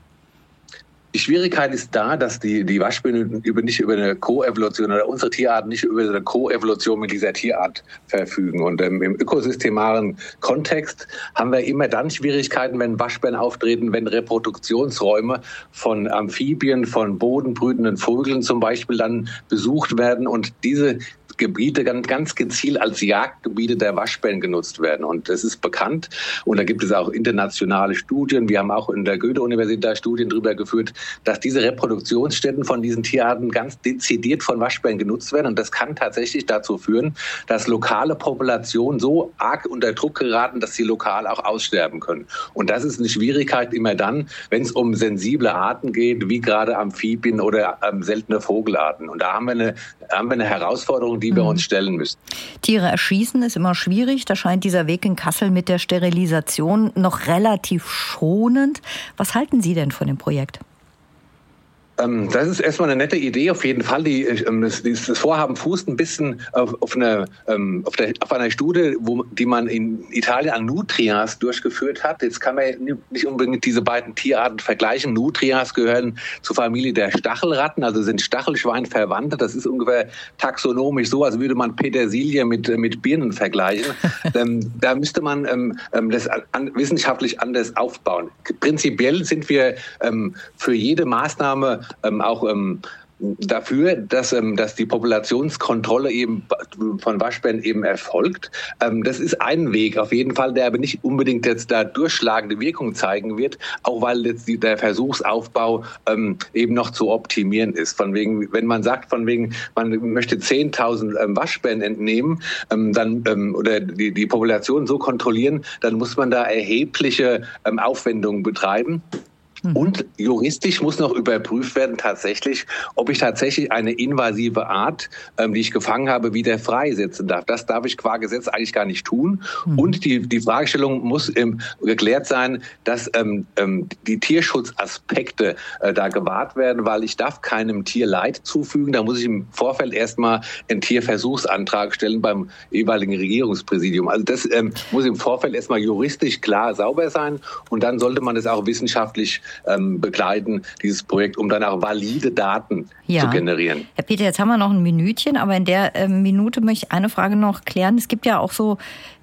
Die Schwierigkeit ist da, dass die Waschbären nicht über eine Koevolution oder unsere Tierarten nicht über eine Koevolution mit dieser Tierart verfügen. Und im ökosystemaren Kontext haben wir immer dann Schwierigkeiten, wenn Waschbären auftreten, wenn Reproduktionsräume von Amphibien, von bodenbrütenden Vögeln zum Beispiel dann besucht werden und diese Gebiete ganz gezielt als Jagdgebiete der Waschbären genutzt werden. Und das ist bekannt. Und da gibt es auch internationale Studien. Wir haben auch in der Goethe-Universität Studien darüber geführt, dass diese Reproduktionsstätten von diesen Tierarten ganz dezidiert von Waschbären genutzt werden. Und das kann tatsächlich dazu führen, dass lokale Populationen so arg unter Druck geraten, dass sie lokal auch aussterben können. Und das ist eine Schwierigkeit immer dann, wenn es um sensible Arten geht, wie gerade Amphibien oder seltene Vogelarten. Und da haben wir eine Herausforderung, die wir uns stellen müssen. Tiere erschießen ist immer schwierig. Da scheint dieser Weg in Kassel mit der Sterilisation noch relativ schonend. Was halten Sie denn von dem Projekt? Das ist erstmal eine nette Idee, auf jeden Fall. Das Vorhaben fußt ein bisschen auf einer Studie, die man in Italien an Nutrias durchgeführt hat. Jetzt kann man nicht unbedingt diese beiden Tierarten vergleichen. Nutrias gehören zur Familie der Stachelratten, also sind Stachelschweinverwandte. Das ist ungefähr taxonomisch so, als würde man Petersilie mit Birnen vergleichen. Da müsste man das wissenschaftlich anders aufbauen. Prinzipiell sind wir für jede Maßnahme auch dafür, dass die Populationskontrolle eben von Waschbären eben erfolgt. Das ist ein Weg auf jeden Fall, der aber nicht unbedingt jetzt da durchschlagende Wirkung zeigen wird, auch weil jetzt der Versuchsaufbau eben noch zu optimieren ist. Von wegen, wenn man sagt, von wegen, man möchte 10.000 Waschbären entnehmen, oder die Population so kontrollieren, dann muss man da erhebliche Aufwendungen betreiben. Und juristisch muss noch überprüft werden tatsächlich, ob ich tatsächlich eine invasive Art, die ich gefangen habe, wieder freisetzen darf. Das darf ich qua Gesetz eigentlich gar nicht tun. Und die Fragestellung muss geklärt sein, dass die Tierschutzaspekte da gewahrt werden, weil ich darf keinem Tier Leid zufügen. Da muss ich im Vorfeld erstmal einen Tierversuchsantrag stellen beim jeweiligen Regierungspräsidium. Also das muss im Vorfeld erstmal juristisch klar sauber sein und dann sollte man das auch wissenschaftlich begleiten, dieses Projekt, um dann auch valide Daten zu generieren. Herr Peter, jetzt haben wir noch ein Minütchen, aber in der Minute möchte ich eine Frage noch klären. Es gibt ja auch so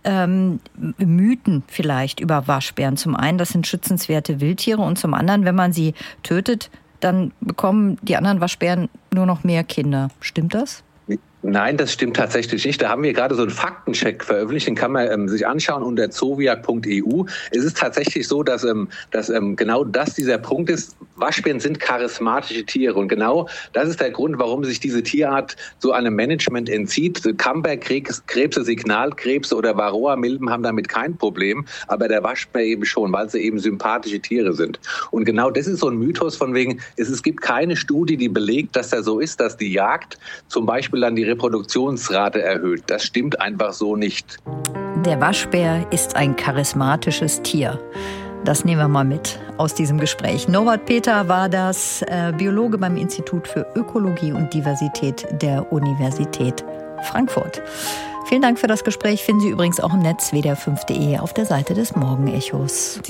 Mythen vielleicht über Waschbären. Zum einen, das sind schützenswerte Wildtiere und zum anderen, wenn man sie tötet, dann bekommen die anderen Waschbären nur noch mehr Kinder. Stimmt das? Nein, das stimmt tatsächlich nicht. Da haben wir gerade so einen Faktencheck veröffentlicht, den kann man sich anschauen unter zooviag.eu. Es ist tatsächlich so, dass genau das dieser Punkt ist. Waschbären sind charismatische Tiere und genau das ist der Grund, warum sich diese Tierart so einem Management entzieht. Kamberkrebse, Signalkrebse oder Varroa-Milben haben damit kein Problem, aber der Waschbär eben schon, weil sie eben sympathische Tiere sind. Und genau das ist so ein Mythos von wegen, es gibt keine Studie, die belegt, dass das so ist, dass die Jagd zum Beispiel dann die Reproduktionsrate erhöht. Das stimmt einfach so nicht. Der Waschbär ist ein charismatisches Tier. Das nehmen wir mal mit aus diesem Gespräch. Norbert Peter war das, Biologe beim Institut für Ökologie und Diversität der Universität Frankfurt. Vielen Dank für das Gespräch. Finden Sie übrigens auch im Netz wdr5.de auf der Seite des Morgenechos.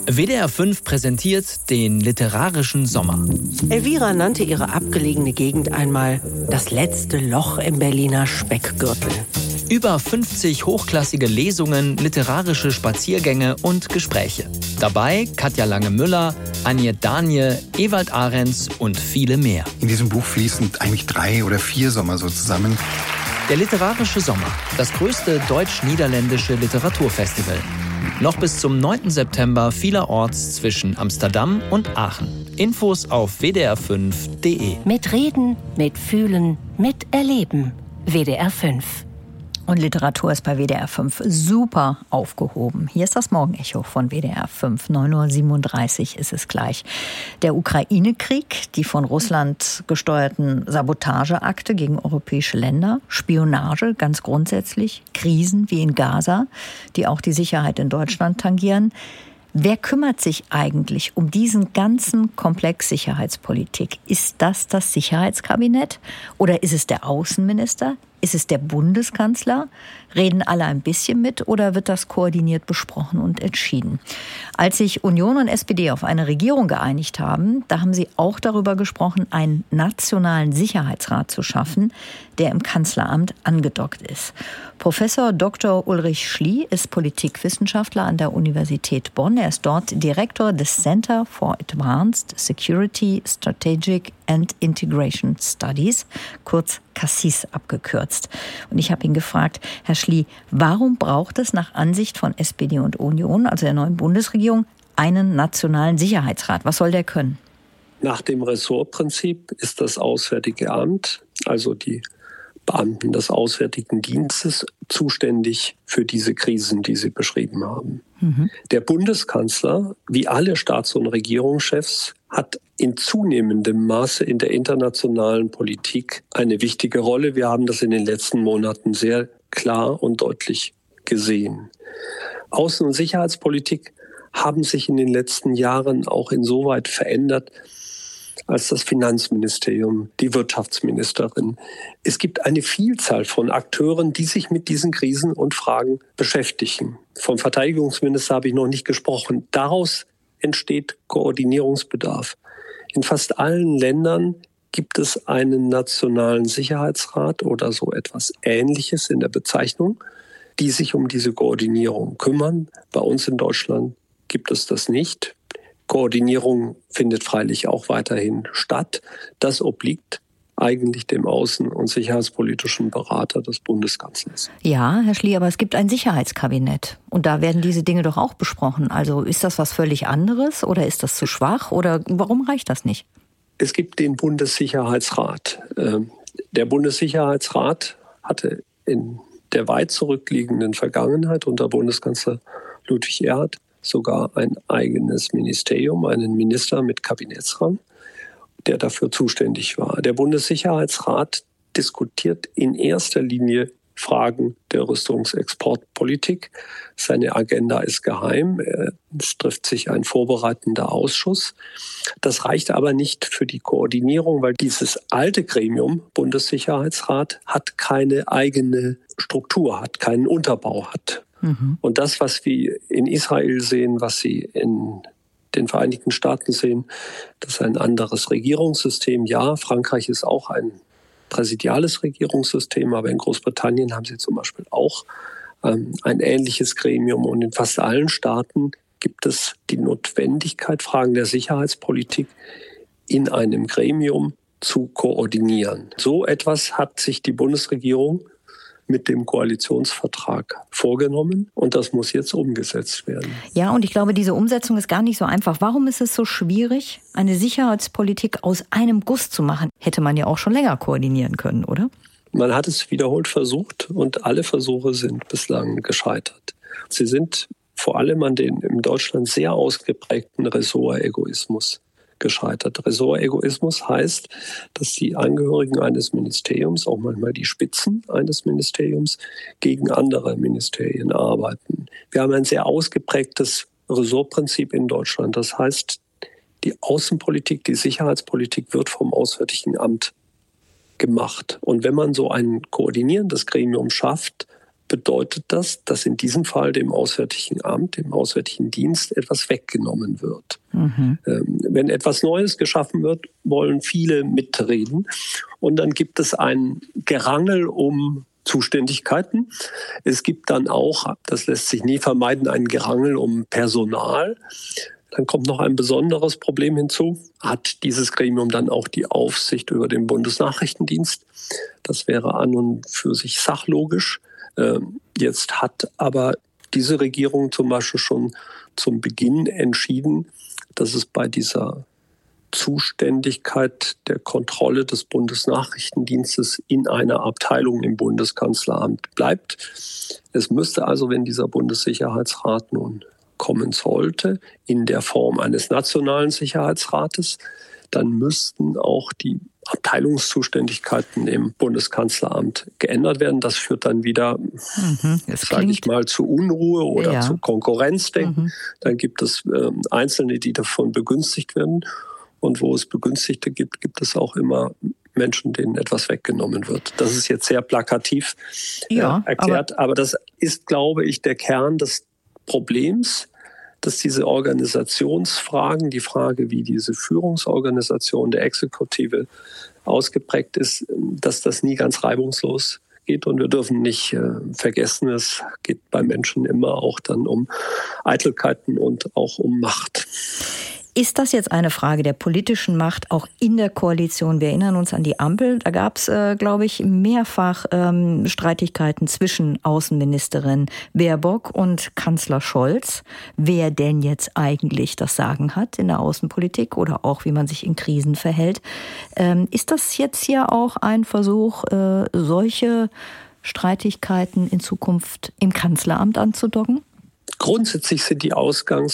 WDR 5 präsentiert den literarischen Sommer. Elvira nannte ihre abgelegene Gegend einmal das letzte Loch im Berliner Speckgürtel. Über 50 hochklassige Lesungen, literarische Spaziergänge und Gespräche. Dabei Katja Lange-Müller, Anje Danje, Ewald Ahrens und viele mehr. In diesem Buch fließen eigentlich 3 oder 4 Sommer so zusammen. Der literarische Sommer, das größte deutsch-niederländische Literaturfestival. Noch bis zum 9. September vielerorts zwischen Amsterdam und Aachen. Infos auf wdr5.de. Mit Reden, mit Fühlen, mit Erleben. WDR 5. Und Literatur ist bei WDR 5 super aufgehoben. Hier ist das Morgenecho von WDR 5. 9:37 Uhr ist es gleich. Der Ukraine-Krieg, die von Russland gesteuerten Sabotageakte gegen europäische Länder, Spionage ganz grundsätzlich, Krisen wie in Gaza, die auch die Sicherheit in Deutschland tangieren. Wer kümmert sich eigentlich um diesen ganzen Komplex Sicherheitspolitik? Ist das Sicherheitskabinett oder ist es der Außenminister? Ist es der Bundeskanzler? Reden alle ein bisschen mit oder wird das koordiniert besprochen und entschieden? Als sich Union und SPD auf eine Regierung geeinigt haben, da haben sie auch darüber gesprochen, einen nationalen Sicherheitsrat zu schaffen, der im Kanzleramt angedockt ist. Professor Dr. Ulrich Schlie ist Politikwissenschaftler an der Universität Bonn. Er ist dort Direktor des Center for Advanced Security, Strategic and Integration Studies, kurz CASSIS abgekürzt. Und ich habe ihn gefragt, Herr Schlie, warum braucht es nach Ansicht von SPD und Union, also der neuen Bundesregierung, einen nationalen Sicherheitsrat? Was soll der können? Nach dem Ressortprinzip ist das Auswärtige Amt, also die Beamten des Auswärtigen Dienstes, zuständig für diese Krisen, die Sie beschrieben haben. Der Bundeskanzler, wie alle Staats- und Regierungschefs, hat in zunehmendem Maße in der internationalen Politik eine wichtige Rolle. Wir haben das in den letzten Monaten sehr klar und deutlich gesehen. Außen- und Sicherheitspolitik haben sich in den letzten Jahren auch insoweit verändert, als das Finanzministerium, die Wirtschaftsministerin. Es gibt eine Vielzahl von Akteuren, die sich mit diesen Krisen und Fragen beschäftigen. Vom Verteidigungsminister habe ich noch nicht gesprochen. Daraus entsteht Koordinierungsbedarf. In fast allen Ländern gibt es einen nationalen Sicherheitsrat oder so etwas Ähnliches in der Bezeichnung, die sich um diese Koordinierung kümmern. Bei uns in Deutschland gibt es das nicht. Koordinierung findet freilich auch weiterhin statt. Das obliegt eigentlich dem außen- und sicherheitspolitischen Berater des Bundeskanzlers. Ja, Herr Schlie, aber es gibt ein Sicherheitskabinett und da werden diese Dinge doch auch besprochen. Also ist das was völlig anderes oder ist das zu schwach oder warum reicht das nicht? Es gibt den Bundessicherheitsrat. Der Bundessicherheitsrat hatte in der weit zurückliegenden Vergangenheit unter Bundeskanzler Ludwig Erhard sogar ein eigenes Ministerium, einen Minister mit Kabinettsrang, der dafür zuständig war. Der Bundessicherheitsrat diskutiert in erster Linie Fragen der Rüstungsexportpolitik. Seine Agenda ist geheim. Es trifft sich ein vorbereitender Ausschuss. Das reicht aber nicht für die Koordinierung, weil dieses alte Gremium, Bundessicherheitsrat, hat keine eigene Struktur, hat keinen Unterbau, hat. Und das, was wir in Israel sehen, was Sie in den Vereinigten Staaten sehen, das ist ein anderes Regierungssystem. Ja, Frankreich ist auch ein präsidiales Regierungssystem, aber in Großbritannien haben Sie zum Beispiel auch ein ähnliches Gremium. Und in fast allen Staaten gibt es die Notwendigkeit, Fragen der Sicherheitspolitik in einem Gremium zu koordinieren. So etwas hat sich die Bundesregierung mit dem Koalitionsvertrag vorgenommen und das muss jetzt umgesetzt werden. Ja, und ich glaube, diese Umsetzung ist gar nicht so einfach. Warum ist es so schwierig, eine Sicherheitspolitik aus einem Guss zu machen? Hätte man ja auch schon länger koordinieren können, oder? Man hat es wiederholt versucht und alle Versuche sind bislang gescheitert. Sie sind vor allem an den in Deutschland sehr ausgeprägten Ressortegoismus gescheitert. Ressortegoismus heißt, dass die Angehörigen eines Ministeriums, auch manchmal die Spitzen eines Ministeriums, gegen andere Ministerien arbeiten. Wir haben ein sehr ausgeprägtes Ressortprinzip in Deutschland. Das heißt, die Außenpolitik, die Sicherheitspolitik wird vom Auswärtigen Amt gemacht. Und wenn man so ein koordinierendes Gremium schafft, bedeutet das, dass in diesem Fall dem Auswärtigen Amt, dem Auswärtigen Dienst etwas weggenommen wird. Wenn etwas Neues geschaffen wird, wollen viele mitreden. Und dann gibt es ein Gerangel um Zuständigkeiten. Es gibt dann auch, das lässt sich nie vermeiden, ein Gerangel um Personal. Dann kommt noch ein besonderes Problem hinzu. Hat dieses Gremium dann auch die Aufsicht über den Bundesnachrichtendienst? Das wäre an und für sich sachlogisch. Jetzt hat aber diese Regierung zum Beispiel schon zum Beginn entschieden, dass es bei dieser Zuständigkeit der Kontrolle des Bundesnachrichtendienstes in einer Abteilung im Bundeskanzleramt bleibt. Es müsste also, wenn dieser Bundessicherheitsrat nun kommen sollte, in der Form eines nationalen Sicherheitsrates, dann müssten auch die Abteilungszuständigkeiten im Bundeskanzleramt geändert werden. Das führt dann wieder, sage ich mal, zu Unruhe oder zu Konkurrenzdenken. Dann gibt es Einzelne, die davon begünstigt werden. Und wo es Begünstigte gibt, gibt es auch immer Menschen, denen etwas weggenommen wird. Das ist jetzt sehr plakativ erklärt. Aber das ist, glaube ich, der Kern des Problems, dass diese Organisationsfragen, die Frage, wie diese Führungsorganisation der Exekutive ausgeprägt ist, dass das nie ganz reibungslos geht. Und wir dürfen nicht vergessen, es geht bei Menschen immer auch dann um Eitelkeiten und auch um Macht. Ist das jetzt eine Frage der politischen Macht auch in der Koalition? Wir erinnern uns an die Ampel. Da gab es, glaube ich, mehrfach Streitigkeiten zwischen Außenministerin Baerbock und Kanzler Scholz. Wer denn jetzt eigentlich das Sagen hat in der Außenpolitik oder auch, wie man sich in Krisen verhält. Ist das jetzt hier auch ein Versuch, solche Streitigkeiten in Zukunft im Kanzleramt anzudocken? Grundsätzlich sind die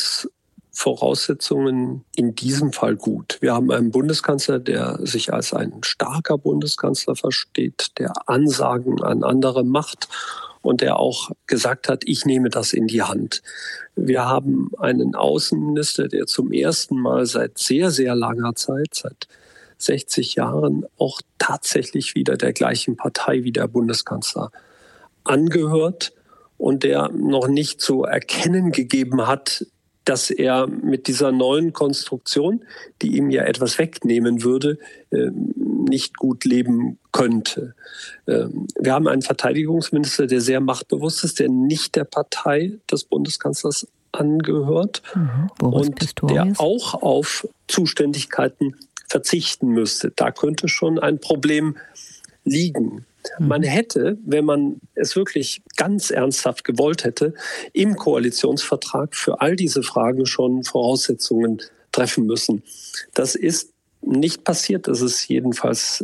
Voraussetzungen in diesem Fall gut. Wir haben einen Bundeskanzler, der sich als ein starker Bundeskanzler versteht, der Ansagen an andere macht und der auch gesagt hat, ich nehme das in die Hand. Wir haben einen Außenminister, der zum ersten Mal seit sehr, sehr langer Zeit, seit 60 Jahren, auch tatsächlich wieder der gleichen Partei wie der Bundeskanzler angehört und der noch nicht zu erkennen gegeben hat, dass er mit dieser neuen Konstruktion, die ihm ja etwas wegnehmen würde, nicht gut leben könnte. Wir haben einen Verteidigungsminister, der sehr machtbewusst ist, der nicht der Partei des Bundeskanzlers angehört und der auch auf Zuständigkeiten verzichten müsste. Da könnte schon ein Problem liegen. Man hätte, wenn man es wirklich ganz ernsthaft gewollt hätte, im Koalitionsvertrag für all diese Fragen schon Voraussetzungen treffen müssen. Das ist nicht passiert. Das ist jedenfalls,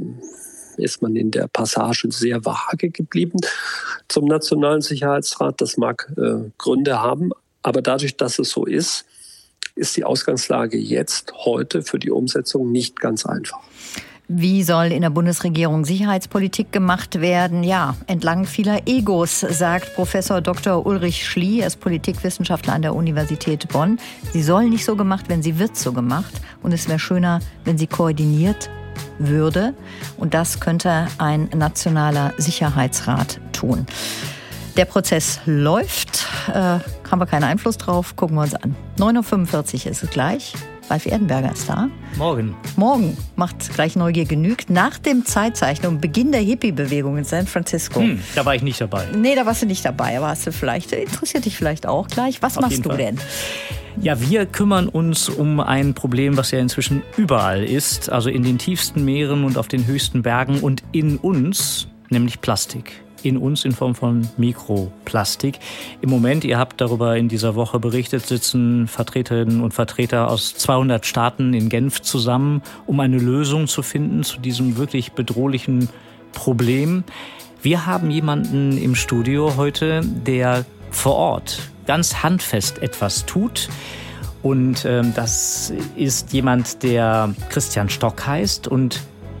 ist man in der Passage sehr vage geblieben zum Nationalen Sicherheitsrat. Das mag Gründe haben, aber dadurch, dass es so ist, ist die Ausgangslage jetzt, heute für die Umsetzung nicht ganz einfach. Wie soll in der Bundesregierung Sicherheitspolitik gemacht werden? Ja, entlang vieler Egos, sagt Professor Dr. Ulrich Schlie, er ist Politikwissenschaftler an der Universität Bonn. Sie soll nicht so gemacht werden, sie wird so gemacht. Und es wäre schöner, wenn sie koordiniert würde. Und das könnte ein nationaler Sicherheitsrat tun. Der Prozess läuft, haben wir keinen Einfluss drauf, gucken wir uns an. 9.45 Uhr ist es gleich. Ralf Erdenberger ist da. Morgen. Morgen macht gleich Neugier genügt. Nach dem Zeitzeichen und Beginn der Hippie-Bewegung in San Francisco. Da war ich nicht dabei. Nee, da warst du nicht dabei. Aber interessiert dich vielleicht auch gleich. Was machst du denn? Ja, wir kümmern uns um ein Problem, was ja inzwischen überall ist. Also in den tiefsten Meeren und auf den höchsten Bergen und in uns, nämlich Plastik. In uns in Form von Mikroplastik. Im Moment, ihr habt darüber in dieser Woche berichtet, sitzen Vertreterinnen und Vertreter aus 200 Staaten in Genf zusammen, um eine Lösung zu finden zu diesem wirklich bedrohlichen Problem. Wir haben jemanden im Studio heute, der vor Ort ganz handfest etwas tut. Und das ist jemand, der Christian Stock heißt und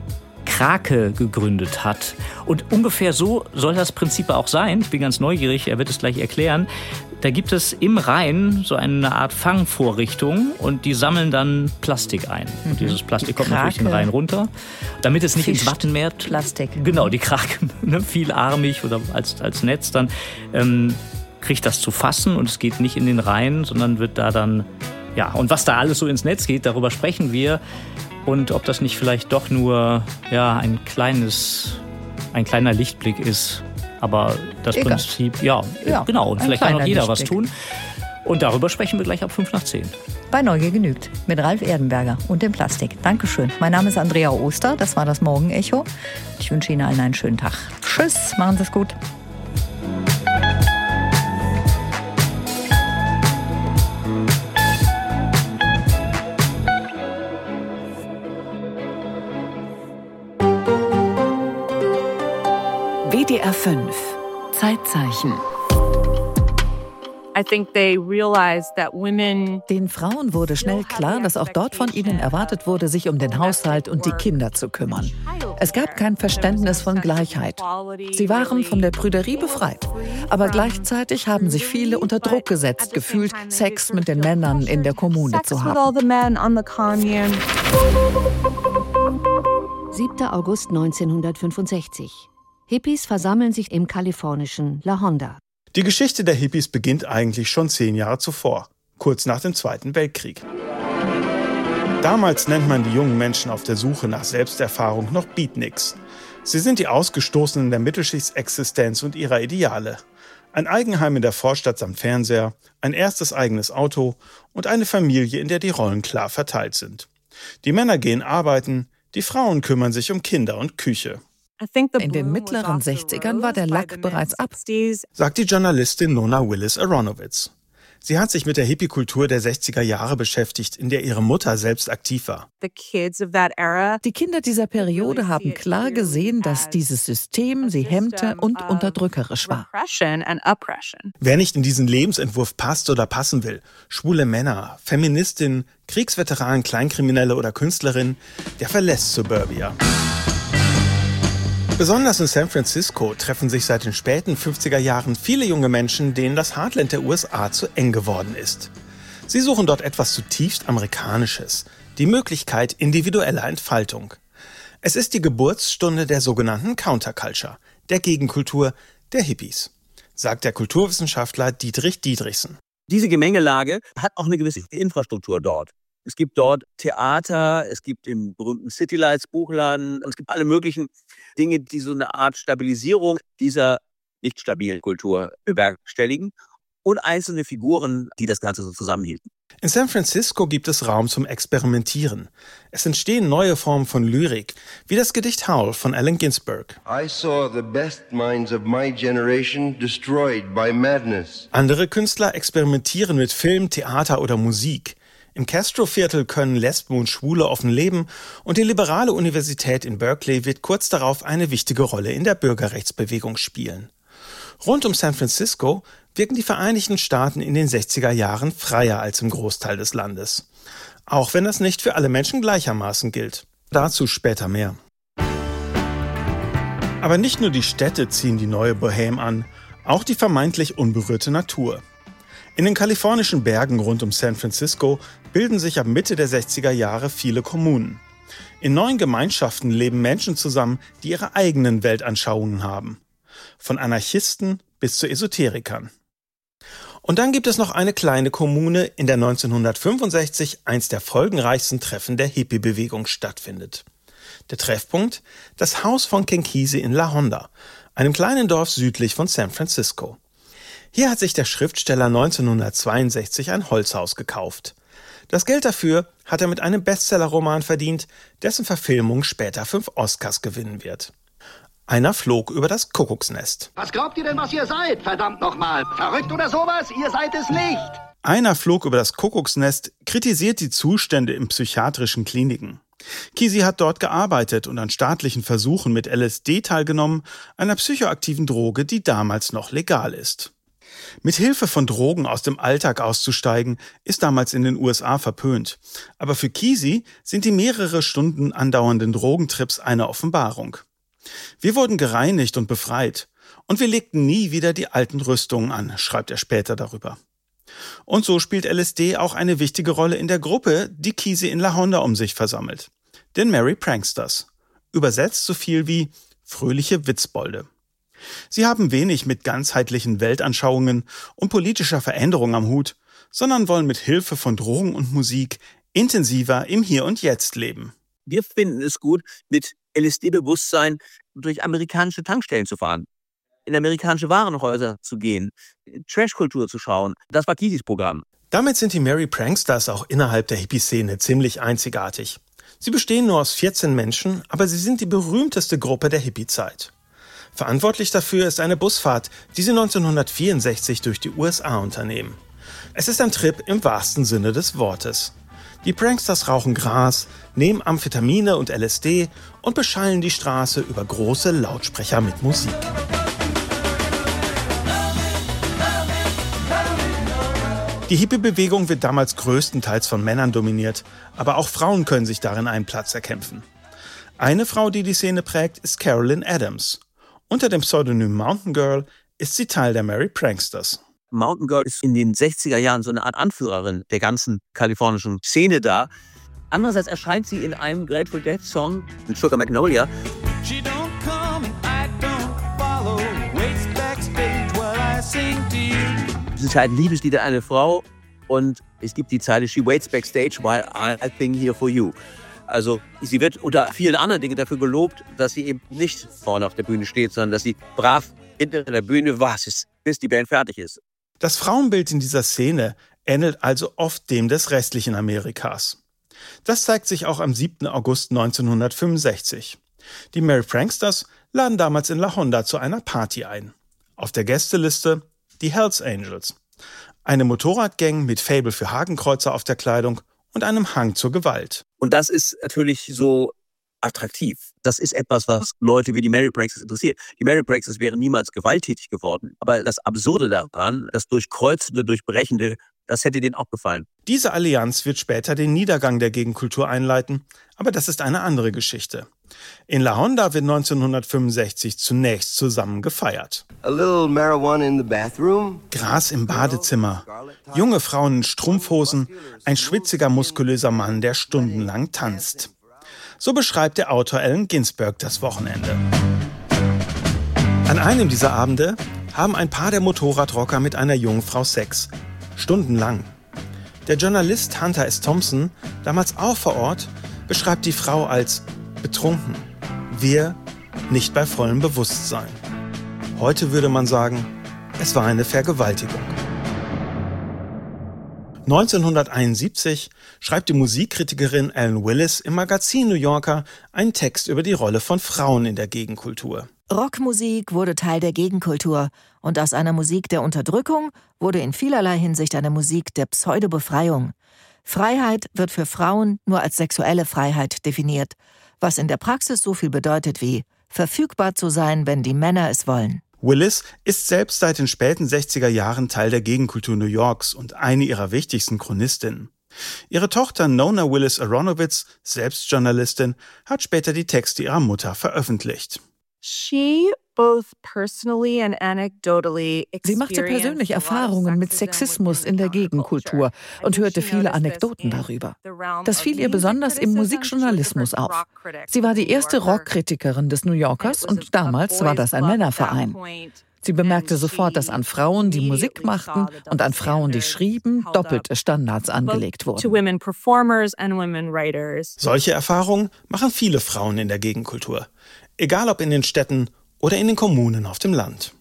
Krake gegründet hat. Und ungefähr so soll das Prinzip auch sein. Ich bin ganz neugierig, er wird es gleich erklären. Da gibt es im Rhein so eine Art Fangvorrichtung und die sammeln dann Plastik ein. Und dieses Plastik kommt natürlich den Rhein runter, damit es nicht ins Wattenmeer... Plastik. Genau, die Krake, vielarmig oder als Netz dann, kriegt das zu fassen und es geht nicht in den Rhein, sondern wird da dann... Ja, und was da alles so ins Netz geht, darüber sprechen wir. Und ob das nicht vielleicht doch nur ein kleiner Lichtblick ist. Aber das Prinzip, genau. Und vielleicht kann auch jeder was tun. Und darüber sprechen wir gleich ab 5:10. Bei Neugier genügt. Mit Ralf Erdenberger und dem Plastik. Dankeschön. Mein Name ist Andrea Oster. Das war das Morgenecho. Ich wünsche Ihnen allen einen schönen Tag. Tschüss, machen Sie es gut. WDR 5 Zeitzeichen. Den Frauen wurde schnell klar, dass auch dort von ihnen erwartet wurde, sich um den Haushalt und die Kinder zu kümmern. Es gab kein Verständnis von Gleichheit. Sie waren von der Prüderie befreit. Aber gleichzeitig haben sich viele unter Druck gesetzt gefühlt, Sex mit den Männern in der Kommune zu haben. 7. August 1965. Hippies versammeln sich im kalifornischen La Honda. Die Geschichte der Hippies beginnt eigentlich schon 10 Jahre zuvor, kurz nach dem Zweiten Weltkrieg. Damals nennt man die jungen Menschen auf der Suche nach Selbsterfahrung noch Beatniks. Sie sind die Ausgestoßenen der Mittelschichtsexistenz und ihrer Ideale. Ein Eigenheim in der Vorstadt samt Fernseher, ein erstes eigenes Auto und eine Familie, in der die Rollen klar verteilt sind. Die Männer gehen arbeiten, die Frauen kümmern sich um Kinder und Küche. In den mittleren 60ern war der Lack bereits ab, sagt die Journalistin Nona Willis-Aronowitz. Sie hat sich mit der Hippie-Kultur der 60er Jahre beschäftigt, in der ihre Mutter selbst aktiv war. Die Kinder dieser Periode haben klar gesehen, dass dieses System sie hemmte und unterdrückerisch war. Wer nicht in diesen Lebensentwurf passt oder passen will, schwule Männer, Feministinnen, Kriegsveteranen, Kleinkriminelle oder Künstlerinnen, der verlässt Suburbia. Besonders in San Francisco treffen sich seit den späten 50er Jahren viele junge Menschen, denen das Heartland der USA zu eng geworden ist. Sie suchen dort etwas zutiefst Amerikanisches, die Möglichkeit individueller Entfaltung. Es ist die Geburtsstunde der sogenannten Counterculture, der Gegenkultur der Hippies, sagt der Kulturwissenschaftler Dietrich Diedrichsen. Diese Gemengelage hat auch eine gewisse Infrastruktur dort. Es gibt dort Theater, es gibt den berühmten City Lights Buchladen, es gibt alle möglichen Dinge, die so eine Art Stabilisierung dieser nicht stabilen Kultur bewerkstelligen und einzelne Figuren, die das Ganze so zusammenhielten. In San Francisco gibt es Raum zum Experimentieren. Es entstehen neue Formen von Lyrik, wie das Gedicht Howl von Allen Ginsberg. I saw the best minds of my generation destroyed by madness. Andere Künstler experimentieren mit Film, Theater oder Musik. Im Castro-Viertel können Lesben und Schwule offen leben und die liberale Universität in Berkeley wird kurz darauf eine wichtige Rolle in der Bürgerrechtsbewegung spielen. Rund um San Francisco wirken die Vereinigten Staaten in den 60er Jahren freier als im Großteil des Landes. Auch wenn das nicht für alle Menschen gleichermaßen gilt. Dazu später mehr. Aber nicht nur die Städte ziehen die neue Bohème an, auch die vermeintlich unberührte Natur. In den kalifornischen Bergen rund um San Francisco bilden sich ab Mitte der 60er Jahre viele Kommunen. In neuen Gemeinschaften leben Menschen zusammen, die ihre eigenen Weltanschauungen haben. Von Anarchisten bis zu Esoterikern. Und dann gibt es noch eine kleine Kommune, in der 1965 eins der folgenreichsten Treffen der Hippie-Bewegung stattfindet. Der Treffpunkt? Das Haus von Kenkisi in La Honda, einem kleinen Dorf südlich von San Francisco. Hier hat sich der Schriftsteller 1962 ein Holzhaus gekauft. Das Geld dafür hat er mit einem Bestsellerroman verdient, dessen Verfilmung später 5 Oscars gewinnen wird. Einer flog über das Kuckucksnest. Was glaubt ihr denn, was ihr seid? Verdammt nochmal. Verrückt oder sowas? Ihr seid es nicht. Einer flog über das Kuckucksnest kritisiert die Zustände in psychiatrischen Kliniken. Kisi hat dort gearbeitet und an staatlichen Versuchen mit LSD teilgenommen, einer psychoaktiven Droge, die damals noch legal ist. Mit Hilfe von Drogen aus dem Alltag auszusteigen, ist damals in den USA verpönt. Aber für Kisi sind die mehrere Stunden andauernden Drogentrips eine Offenbarung. Wir wurden gereinigt und befreit. Und wir legten nie wieder die alten Rüstungen an, schreibt er später darüber. Und so spielt LSD auch eine wichtige Rolle in der Gruppe, die Kesey in La Honda um sich versammelt. Den Merry Pranksters. Übersetzt so viel wie fröhliche Witzbolde. Sie haben wenig mit ganzheitlichen Weltanschauungen und politischer Veränderung am Hut, sondern wollen mit Hilfe von Drogen und Musik intensiver im Hier und Jetzt leben. Wir finden es gut, mit LSD-Bewusstsein durch amerikanische Tankstellen zu fahren, in amerikanische Warenhäuser zu gehen, Trashkultur zu schauen. Das war Keseys Programm. Damit sind die Merry Pranksters auch innerhalb der Hippie-Szene ziemlich einzigartig. Sie bestehen nur aus 14 Menschen, aber sie sind die berühmteste Gruppe der Hippie-Zeit. Verantwortlich dafür ist eine Busfahrt, die sie 1964 durch die USA unternehmen. Es ist ein Trip im wahrsten Sinne des Wortes. Die Pranksters rauchen Gras, nehmen Amphetamine und LSD und beschallen die Straße über große Lautsprecher mit Musik. Die Hippie-Bewegung wird damals größtenteils von Männern dominiert, aber auch Frauen können sich darin einen Platz erkämpfen. Eine Frau, die die Szene prägt, ist Carolyn Adams. Unter dem Pseudonym Mountain Girl ist sie Teil der Merry Pranksters. Mountain Girl ist in den 60er Jahren so eine Art Anführerin der ganzen kalifornischen Szene da. Andererseits erscheint sie in einem Grateful Dead Song mit Sugar Magnolia. She don't come and I don't follow. Waits backstage while I sing to you. Es ist halt ein Liebeslied an eine Frau und es gibt die Zeile She waits backstage while I sing here for you. Also sie wird unter vielen anderen Dingen dafür gelobt, dass sie eben nicht vorne auf der Bühne steht, sondern dass sie brav hinter der Bühne wartet, bis die Band fertig ist. Das Frauenbild in dieser Szene ähnelt also oft dem des restlichen Amerikas. Das zeigt sich auch am 7. August 1965. Die Merry Pranksters laden damals in La Honda zu einer Party ein. Auf der Gästeliste die Hells Angels. Eine Motorradgang mit Faible für Hakenkreuzer auf der Kleidung und einem Hang zur Gewalt. Und das ist natürlich so attraktiv. Das ist etwas, was Leute wie die Merry Pranksters interessiert. Die Merry Pranksters wären niemals gewalttätig geworden. Aber das Absurde daran, das Durchkreuzende, Durchbrechende, das hätte denen auch gefallen. Diese Allianz wird später den Niedergang der Gegenkultur einleiten, aber das ist eine andere Geschichte. In La Honda wird 1965 zunächst zusammen gefeiert. A little marijuana in the bathroom. Gras im Badezimmer, junge Frauen in Strumpfhosen, ein schwitziger, muskulöser Mann, der stundenlang tanzt. So beschreibt der Autor Allen Ginsberg das Wochenende. An einem dieser Abende haben ein paar der Motorradrocker mit einer jungen Frau Sex. Stundenlang. Der Journalist Hunter S. Thompson, damals auch vor Ort, beschreibt die Frau als betrunken. Wir nicht bei vollem Bewusstsein. Heute würde man sagen, es war eine Vergewaltigung. 1971 schreibt die Musikkritikerin Ellen Willis im Magazin New Yorker einen Text über die Rolle von Frauen in der Gegenkultur. Rockmusik wurde Teil der Gegenkultur und aus einer Musik der Unterdrückung wurde in vielerlei Hinsicht eine Musik der Pseudobefreiung. Freiheit wird für Frauen nur als sexuelle Freiheit definiert, was in der Praxis so viel bedeutet wie verfügbar zu sein, wenn die Männer es wollen. Willis ist selbst seit den späten 60er Jahren Teil der Gegenkultur New Yorks und eine ihrer wichtigsten Chronistinnen. Ihre Tochter Nona Willis Aronowitz, selbst Journalistin, hat später die Texte ihrer Mutter veröffentlicht. Sie machte persönlich Erfahrungen mit Sexismus in der Gegenkultur und hörte viele Anekdoten darüber. Das fiel ihr besonders im Musikjournalismus auf. Sie war die erste Rockkritikerin des New Yorkers und damals war das ein Männerverein. Sie bemerkte sofort, dass an Frauen, die Musik machten und an Frauen, die schrieben, doppelte Standards angelegt wurden. Solche Erfahrungen machen viele Frauen in der Gegenkultur. Egal ob in den Städten oder in den Kommunen auf dem Land.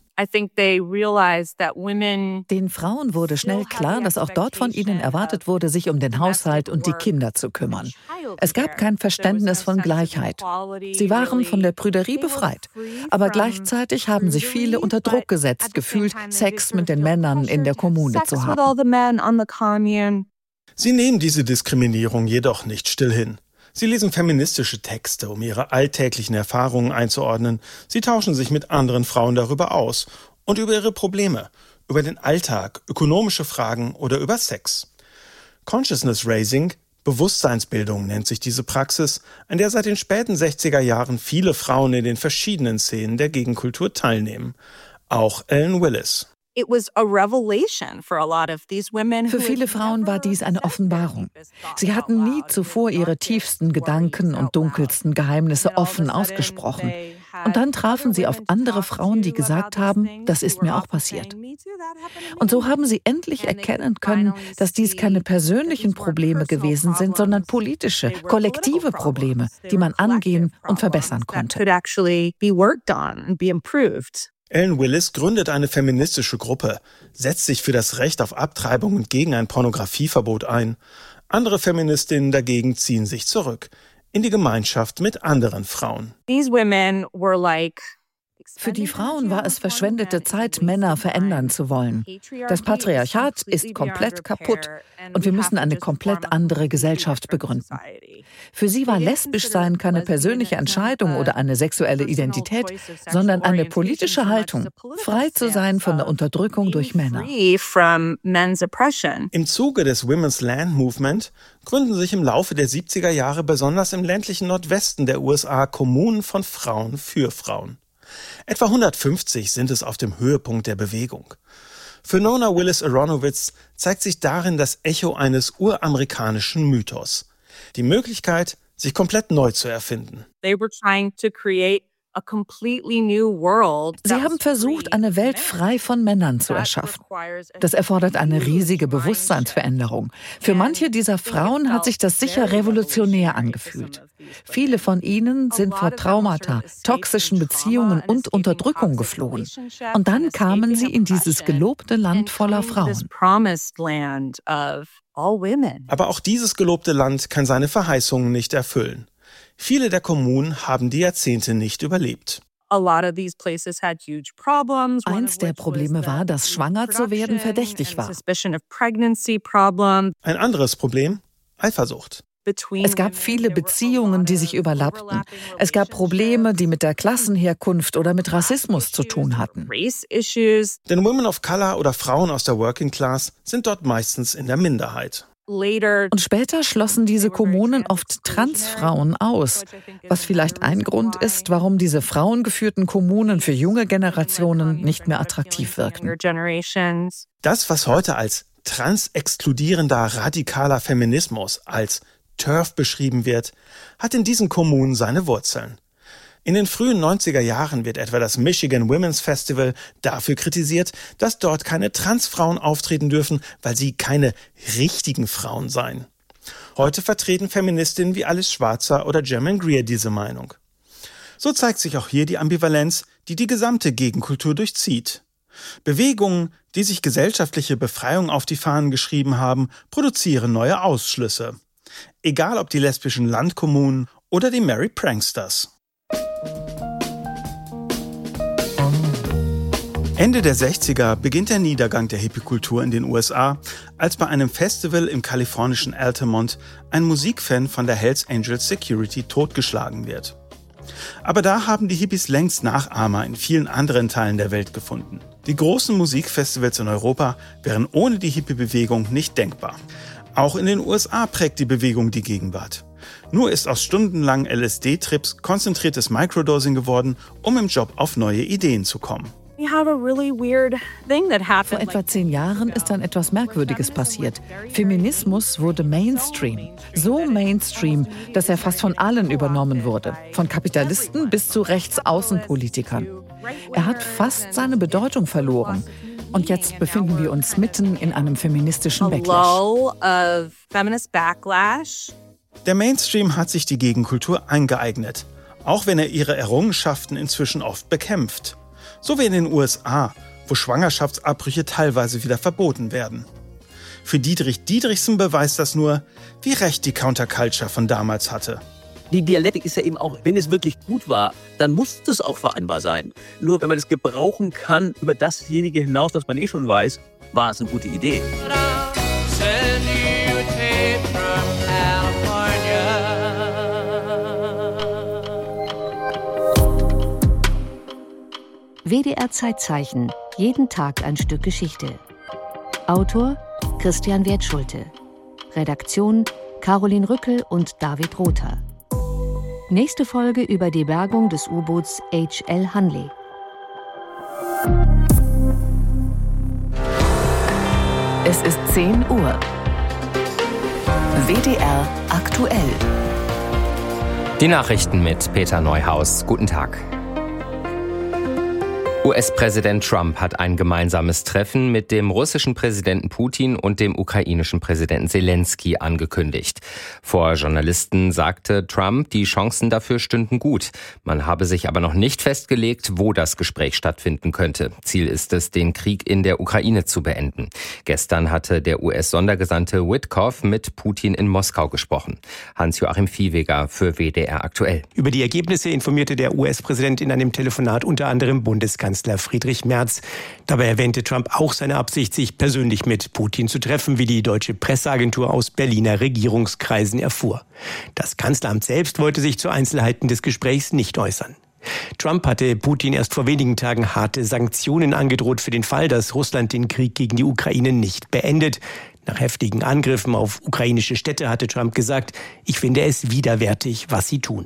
Den Frauen wurde schnell klar, dass auch dort von ihnen erwartet wurde, sich um den Haushalt und die Kinder zu kümmern. Es gab kein Verständnis von Gleichheit. Sie waren von der Prüderie befreit. Aber gleichzeitig haben sich viele unter Druck gesetzt gefühlt, Sex mit den Männern in der Kommune zu haben. Sie nehmen diese Diskriminierung jedoch nicht still hin. Sie lesen feministische Texte, um ihre alltäglichen Erfahrungen einzuordnen. Sie tauschen sich mit anderen Frauen darüber aus und über ihre Probleme, über den Alltag, ökonomische Fragen oder über Sex. Consciousness Raising, Bewusstseinsbildung nennt sich diese Praxis, an der seit den späten 60er Jahren viele Frauen in den verschiedenen Szenen der Gegenkultur teilnehmen. Auch Ellen Willis. Für viele Frauen war dies eine Offenbarung. Sie hatten nie zuvor ihre tiefsten Gedanken und dunkelsten Geheimnisse offen ausgesprochen. Und dann trafen sie auf andere Frauen, die gesagt haben, das ist mir auch passiert. Und so haben sie endlich erkennen können, dass dies keine persönlichen Probleme gewesen sind, sondern politische, kollektive Probleme, die man angehen und verbessern konnte. Ellen Willis gründet eine feministische Gruppe, setzt sich für das Recht auf Abtreibung und gegen ein Pornografieverbot ein. Andere Feministinnen dagegen ziehen sich zurück in die Gemeinschaft mit anderen Frauen. Für die Frauen war es verschwendete Zeit, Männer verändern zu wollen. Das Patriarchat ist komplett kaputt und wir müssen eine komplett andere Gesellschaft begründen. Für sie war lesbisch sein keine persönliche Entscheidung oder eine sexuelle Identität, sondern eine politische Haltung, frei zu sein von der Unterdrückung durch Männer. Im Zuge des Women's Land Movement gründen sich im Laufe der 70er Jahre besonders im ländlichen Nordwesten der USA Kommunen von Frauen für Frauen. Etwa 150 sind es auf dem Höhepunkt der Bewegung. Für Nona Willis-Aronowitz zeigt sich darin das Echo eines uramerikanischen Mythos. Die Möglichkeit, sich komplett neu zu erfinden. Sie haben versucht, eine Welt frei von Männern zu erschaffen. Das erfordert eine riesige Bewusstseinsveränderung. Für manche dieser Frauen hat sich das sicher revolutionär angefühlt. Viele von ihnen sind vor Traumata, toxischen Beziehungen und Unterdrückung geflohen. Und dann kamen sie in dieses gelobte Land voller Frauen. Aber auch dieses gelobte Land kann seine Verheißungen nicht erfüllen. Viele der Kommunen haben die Jahrzehnte nicht überlebt. Eins der Probleme war, dass schwanger zu werden verdächtig war. Ein anderes Problem: Eifersucht. Es gab viele Beziehungen, die sich überlappten. Es gab Probleme, die mit der Klassenherkunft oder mit Rassismus zu tun hatten. Denn Women of Color oder Frauen aus der Working Class sind dort meistens in der Minderheit. Und später schlossen diese Kommunen oft Transfrauen aus, was vielleicht ein Grund ist, warum diese frauengeführten Kommunen für junge Generationen nicht mehr attraktiv wirken. Das, was heute als transexkludierender radikaler Feminismus, als TERF beschrieben wird, hat in diesen Kommunen seine Wurzeln. In den frühen 90er Jahren wird etwa das Michigan Women's Festival dafür kritisiert, dass dort keine Transfrauen auftreten dürfen, weil sie keine richtigen Frauen seien. Heute vertreten Feministinnen wie Alice Schwarzer oder Germaine Greer diese Meinung. So zeigt sich auch hier die Ambivalenz, die die gesamte Gegenkultur durchzieht. Bewegungen, die sich gesellschaftliche Befreiung auf die Fahnen geschrieben haben, produzieren neue Ausschlüsse. Egal ob die lesbischen Landkommunen oder die Merry Pranksters. Ende der 60er beginnt der Niedergang der Hippie-Kultur in den USA, als bei einem Festival im kalifornischen Altamont ein Musikfan von der Hells Angels Security totgeschlagen wird. Aber da haben die Hippies längst Nachahmer in vielen anderen Teilen der Welt gefunden. Die großen Musikfestivals in Europa wären ohne die Hippie-Bewegung nicht denkbar. Auch in den USA prägt die Bewegung die Gegenwart. Nur ist aus stundenlangen LSD-Trips konzentriertes Microdosing geworden, um im Job auf neue Ideen zu kommen. Vor etwa 10 Jahren ist dann etwas Merkwürdiges passiert. Feminismus wurde Mainstream. So Mainstream, dass er fast von allen übernommen wurde. Von Kapitalisten bis zu Rechtsaußenpolitikern. Er hat fast seine Bedeutung verloren. Und jetzt befinden wir uns mitten in einem feministischen Backlash. Der Mainstream hat sich die Gegenkultur eingeeignet, auch wenn er ihre Errungenschaften inzwischen oft bekämpft. So wie in den USA, wo Schwangerschaftsabbrüche teilweise wieder verboten werden. Für Dietrich Dietrichson beweist das nur, wie recht die Counterculture von damals hatte. Die Dialektik ist ja eben auch, wenn es wirklich gut war, dann muss es auch vereinbar sein. Nur wenn man es gebrauchen kann über dasjenige hinaus, was man eh schon weiß, war es eine gute Idee. WDR Zeitzeichen. Jeden Tag ein Stück Geschichte. Autor Christian Wertschulte. Redaktion Caroline Rückel und David Rother. Nächste Folge über die Bergung des U-Boots H.L. Hunley. Es ist 10 Uhr. WDR aktuell. Die Nachrichten mit Peter Neuhaus. Guten Tag. US-Präsident Trump hat ein gemeinsames Treffen mit dem russischen Präsidenten Putin und dem ukrainischen Präsidenten Zelensky angekündigt. Vor Journalisten sagte Trump, die Chancen dafür stünden gut. Man habe sich aber noch nicht festgelegt, wo das Gespräch stattfinden könnte. Ziel ist es, den Krieg in der Ukraine zu beenden. Gestern hatte der US-Sondergesandte Witkoff mit Putin in Moskau gesprochen. Hans-Joachim Viehweger für WDR aktuell. Über die Ergebnisse informierte der US-Präsident in einem Telefonat unter anderem Bundeskanzler Friedrich Merz. Dabei erwähnte Trump auch seine Absicht, sich persönlich mit Putin zu treffen, wie die deutsche Presseagentur aus Berliner Regierungskreisen erfuhr. Das Kanzleramt selbst wollte sich zu Einzelheiten des Gesprächs nicht äußern. Trump hatte Putin erst vor wenigen Tagen harte Sanktionen angedroht für den Fall, dass Russland den Krieg gegen die Ukraine nicht beendet. Nach heftigen Angriffen auf ukrainische Städte hatte Trump gesagt, ich finde es widerwärtig, was sie tun.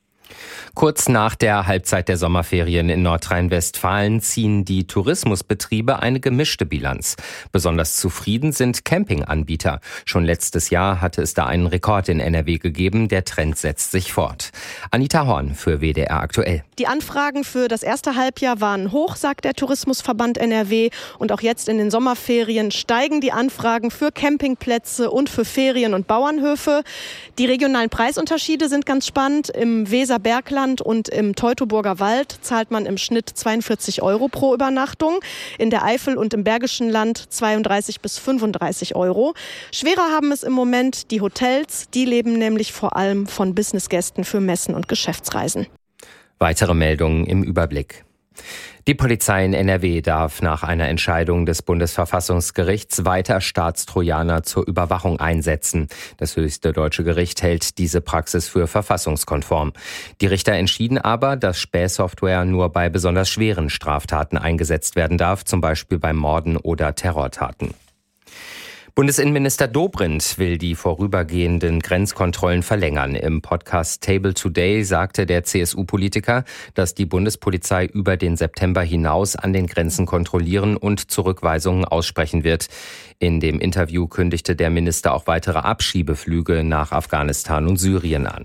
Kurz nach der Halbzeit der Sommerferien in Nordrhein-Westfalen ziehen die Tourismusbetriebe eine gemischte Bilanz. Besonders zufrieden sind Campinganbieter. Schon letztes Jahr hatte es da einen Rekord in NRW gegeben. Der Trend setzt sich fort. Anita Horn für WDR aktuell. Die Anfragen für das erste Halbjahr waren hoch, sagt der Tourismusverband NRW. Und auch jetzt in den Sommerferien steigen die Anfragen für Campingplätze und für Ferien- und Bauernhöfe. Die regionalen Preisunterschiede sind ganz spannend. Im Weserbergland und im Teutoburger Wald zahlt man im Schnitt 42 € pro Übernachtung. In der Eifel und im Bergischen Land 32 bis 35 €. Schwerer haben es im Moment die Hotels. Die leben nämlich vor allem von Businessgästen für Messen und Geschäftsreisen. Weitere Meldungen im Überblick. Die Polizei in NRW darf nach einer Entscheidung des Bundesverfassungsgerichts weiter Staatstrojaner zur Überwachung einsetzen. Das höchste deutsche Gericht hält diese Praxis für verfassungskonform. Die Richter entschieden aber, dass Spähsoftware nur bei besonders schweren Straftaten eingesetzt werden darf, zum Beispiel bei Morden oder Terrortaten. Bundesinnenminister Dobrindt will die vorübergehenden Grenzkontrollen verlängern. Im Podcast Table Today sagte der CSU-Politiker, dass die Bundespolizei über den September hinaus an den Grenzen kontrollieren und Zurückweisungen aussprechen wird. In dem Interview kündigte der Minister auch weitere Abschiebeflüge nach Afghanistan und Syrien an.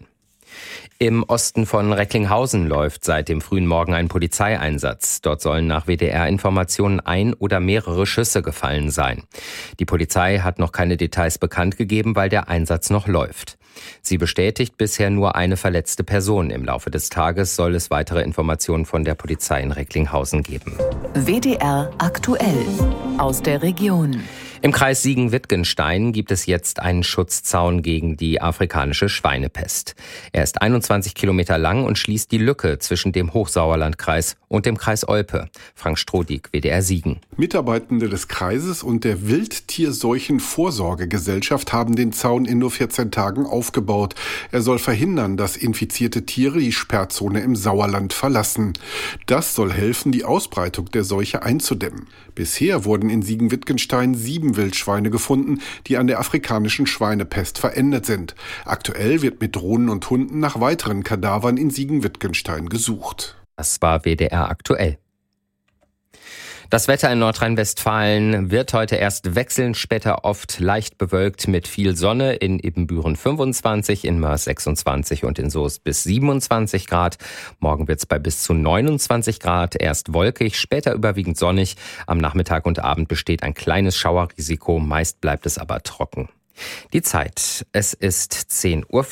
Im Osten von Recklinghausen läuft seit dem frühen Morgen ein Polizeieinsatz. Dort sollen nach WDR-Informationen ein oder mehrere Schüsse gefallen sein. Die Polizei hat noch keine Details bekannt gegeben, weil der Einsatz noch läuft. Sie bestätigt bisher nur eine verletzte Person. Im Laufe des Tages soll es weitere Informationen von der Polizei in Recklinghausen geben. WDR aktuell aus der Region. Im Kreis Siegen-Wittgenstein gibt es jetzt einen Schutzzaun gegen die afrikanische Schweinepest. Er ist 21 Kilometer lang und schließt die Lücke zwischen dem Hochsauerlandkreis und dem Kreis Olpe. Frank Strodig, WDR Siegen. Mitarbeitende des Kreises und der Wildtierseuchenvorsorgegesellschaft haben den Zaun in nur 14 Tagen aufgebaut. Er soll verhindern, dass infizierte Tiere die Sperrzone im Sauerland verlassen. Das soll helfen, die Ausbreitung der Seuche einzudämmen. Bisher wurden in Siegen-Wittgenstein 7 Wildschweine gefunden, die an der afrikanischen Schweinepest verendet sind. Aktuell wird mit Drohnen und Hunden nach weiteren Kadavern in Siegen-Wittgenstein gesucht. Das war WDR aktuell. Das Wetter in Nordrhein-Westfalen wird heute erst wechseln, später oft leicht bewölkt mit viel Sonne. In Ibbenbüren 25, in Mörs 26 und in Soest bis 27 Grad. Morgen wird es bei bis zu 29 Grad erst wolkig, später überwiegend sonnig. Am Nachmittag und Abend besteht ein kleines Schauerrisiko, meist bleibt es aber trocken. Die Zeit, es ist 10:04 Uhr.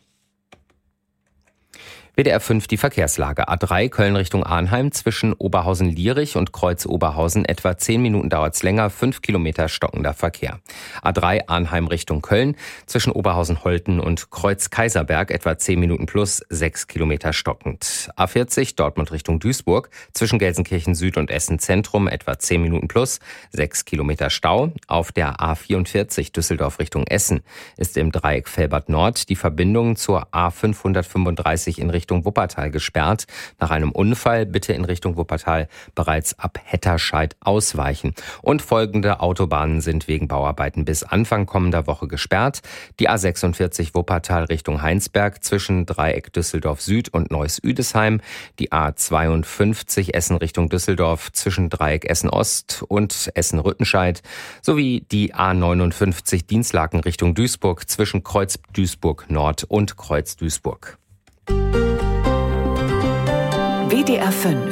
WDR 5 die Verkehrslage. A3 Köln Richtung Arnheim zwischen Oberhausen-Lierich und Kreuz Oberhausen etwa 10 Minuten dauert's länger, 5 Kilometer stockender Verkehr. A3 Arnheim Richtung Köln zwischen Oberhausen-Holten und Kreuz Kaiserberg etwa 10 Minuten plus, 6 Kilometer stockend. A40 Dortmund Richtung Duisburg zwischen Gelsenkirchen Süd und Essen Zentrum etwa 10 Minuten plus, 6 Kilometer Stau. Auf der A44 Düsseldorf Richtung Essen ist im Dreieck Velbert Nord die Verbindung zur A535 in Richtung Richtung Wuppertal gesperrt. Nach einem Unfall bitte in Richtung Wuppertal bereits ab Hetterscheid ausweichen. Und folgende Autobahnen sind wegen Bauarbeiten bis Anfang kommender Woche gesperrt. Die A46 Wuppertal Richtung Heinsberg zwischen Dreieck Düsseldorf Süd und Neuss-Üdesheim. Die A52 Essen Richtung Düsseldorf zwischen Dreieck Essen Ost und Essen-Rüttenscheid. Sowie die A59 Dinslaken Richtung Duisburg zwischen Kreuz Duisburg Nord und Kreuz Duisburg. WDR 5.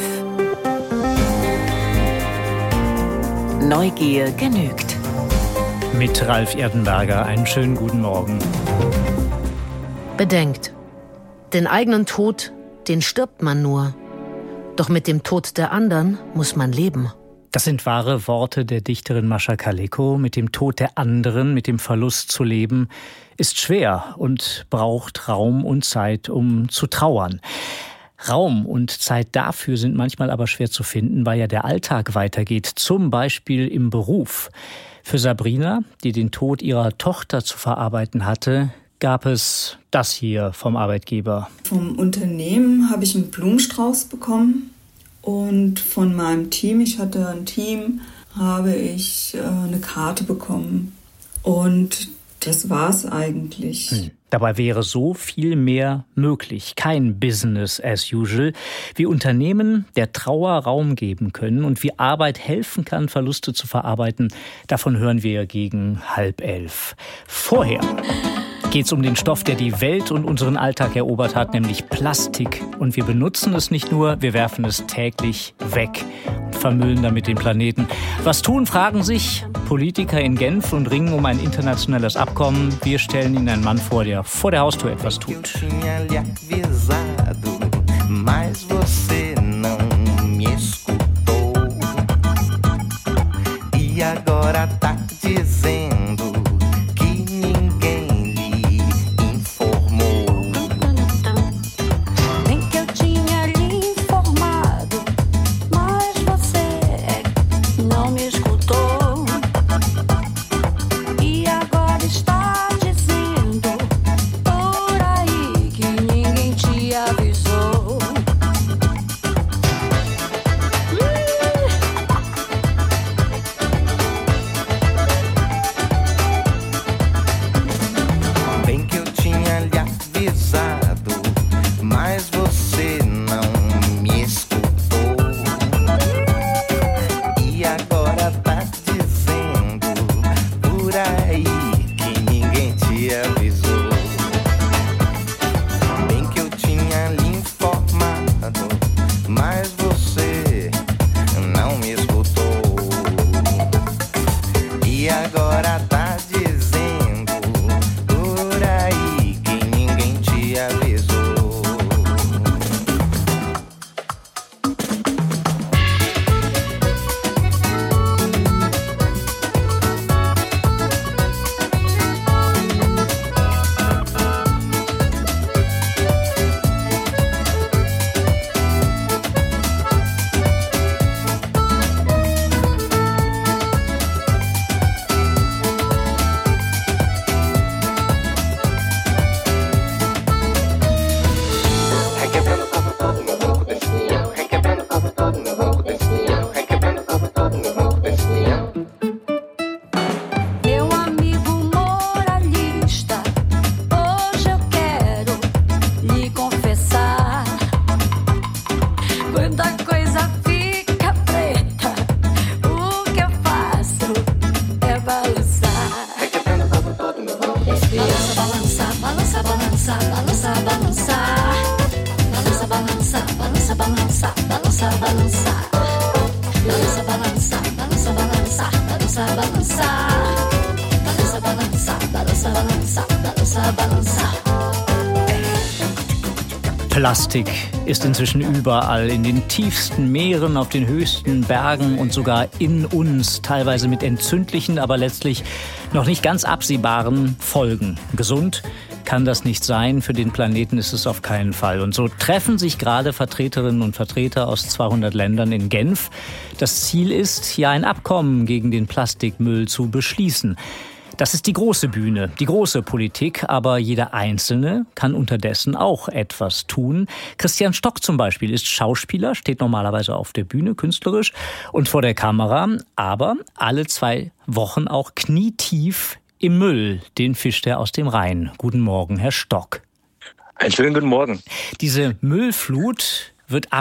Neugier genügt. Mit Ralf Erdenberger einen schönen guten Morgen. Bedenkt, den eigenen Tod, den stirbt man nur. Doch mit dem Tod der anderen muss man leben. Das sind wahre Worte der Dichterin Mascha Kaleko. Mit dem Tod der anderen, mit dem Verlust zu leben, ist schwer und braucht Raum und Zeit, um zu trauern. Raum und Zeit dafür sind manchmal aber schwer zu finden, weil ja der Alltag weitergeht, zum Beispiel im Beruf. Für Sabrina, die den Tod ihrer Tochter zu verarbeiten hatte, gab es das hier vom Arbeitgeber. Vom Unternehmen habe ich einen Blumenstrauß bekommen und von meinem Team, ich hatte ein Team, habe ich eine Karte bekommen und das war's eigentlich. Dabei wäre so viel mehr möglich. Kein Business as usual. Wie Unternehmen der Trauer Raum geben können und wie Arbeit helfen kann, Verluste zu verarbeiten, davon hören wir gegen 10:30. Vorher geht es um den Stoff, der die Welt und unseren Alltag erobert hat, nämlich Plastik. Und wir benutzen es nicht nur, wir werfen es täglich weg und vermüllen damit den Planeten. Was tun, fragen sich Politiker in Genf und ringen um ein internationales Abkommen. Wir stellen Ihnen einen Mann vor, der vor der Haustür etwas tut. Plastik ist inzwischen überall, in den tiefsten Meeren, auf den höchsten Bergen und sogar in uns, teilweise mit entzündlichen, aber letztlich noch nicht ganz absehbaren Folgen. Gesund kann das nicht sein, für den Planeten ist es auf keinen Fall. Und so treffen sich gerade Vertreterinnen und Vertreter aus 200 Ländern in Genf. Das Ziel ist, hier ein Abkommen gegen den Plastikmüll zu beschließen. Das ist die große Bühne, die große Politik, aber jeder Einzelne kann unterdessen auch etwas tun. Christian Stock zum Beispiel ist Schauspieler, steht normalerweise auf der Bühne, künstlerisch und vor der Kamera, aber alle 2 Wochen auch knietief im Müll. Den fischt er aus dem Rhein. Guten Morgen, Herr Stock. Einen schönen guten Morgen. Diese Müllflut wird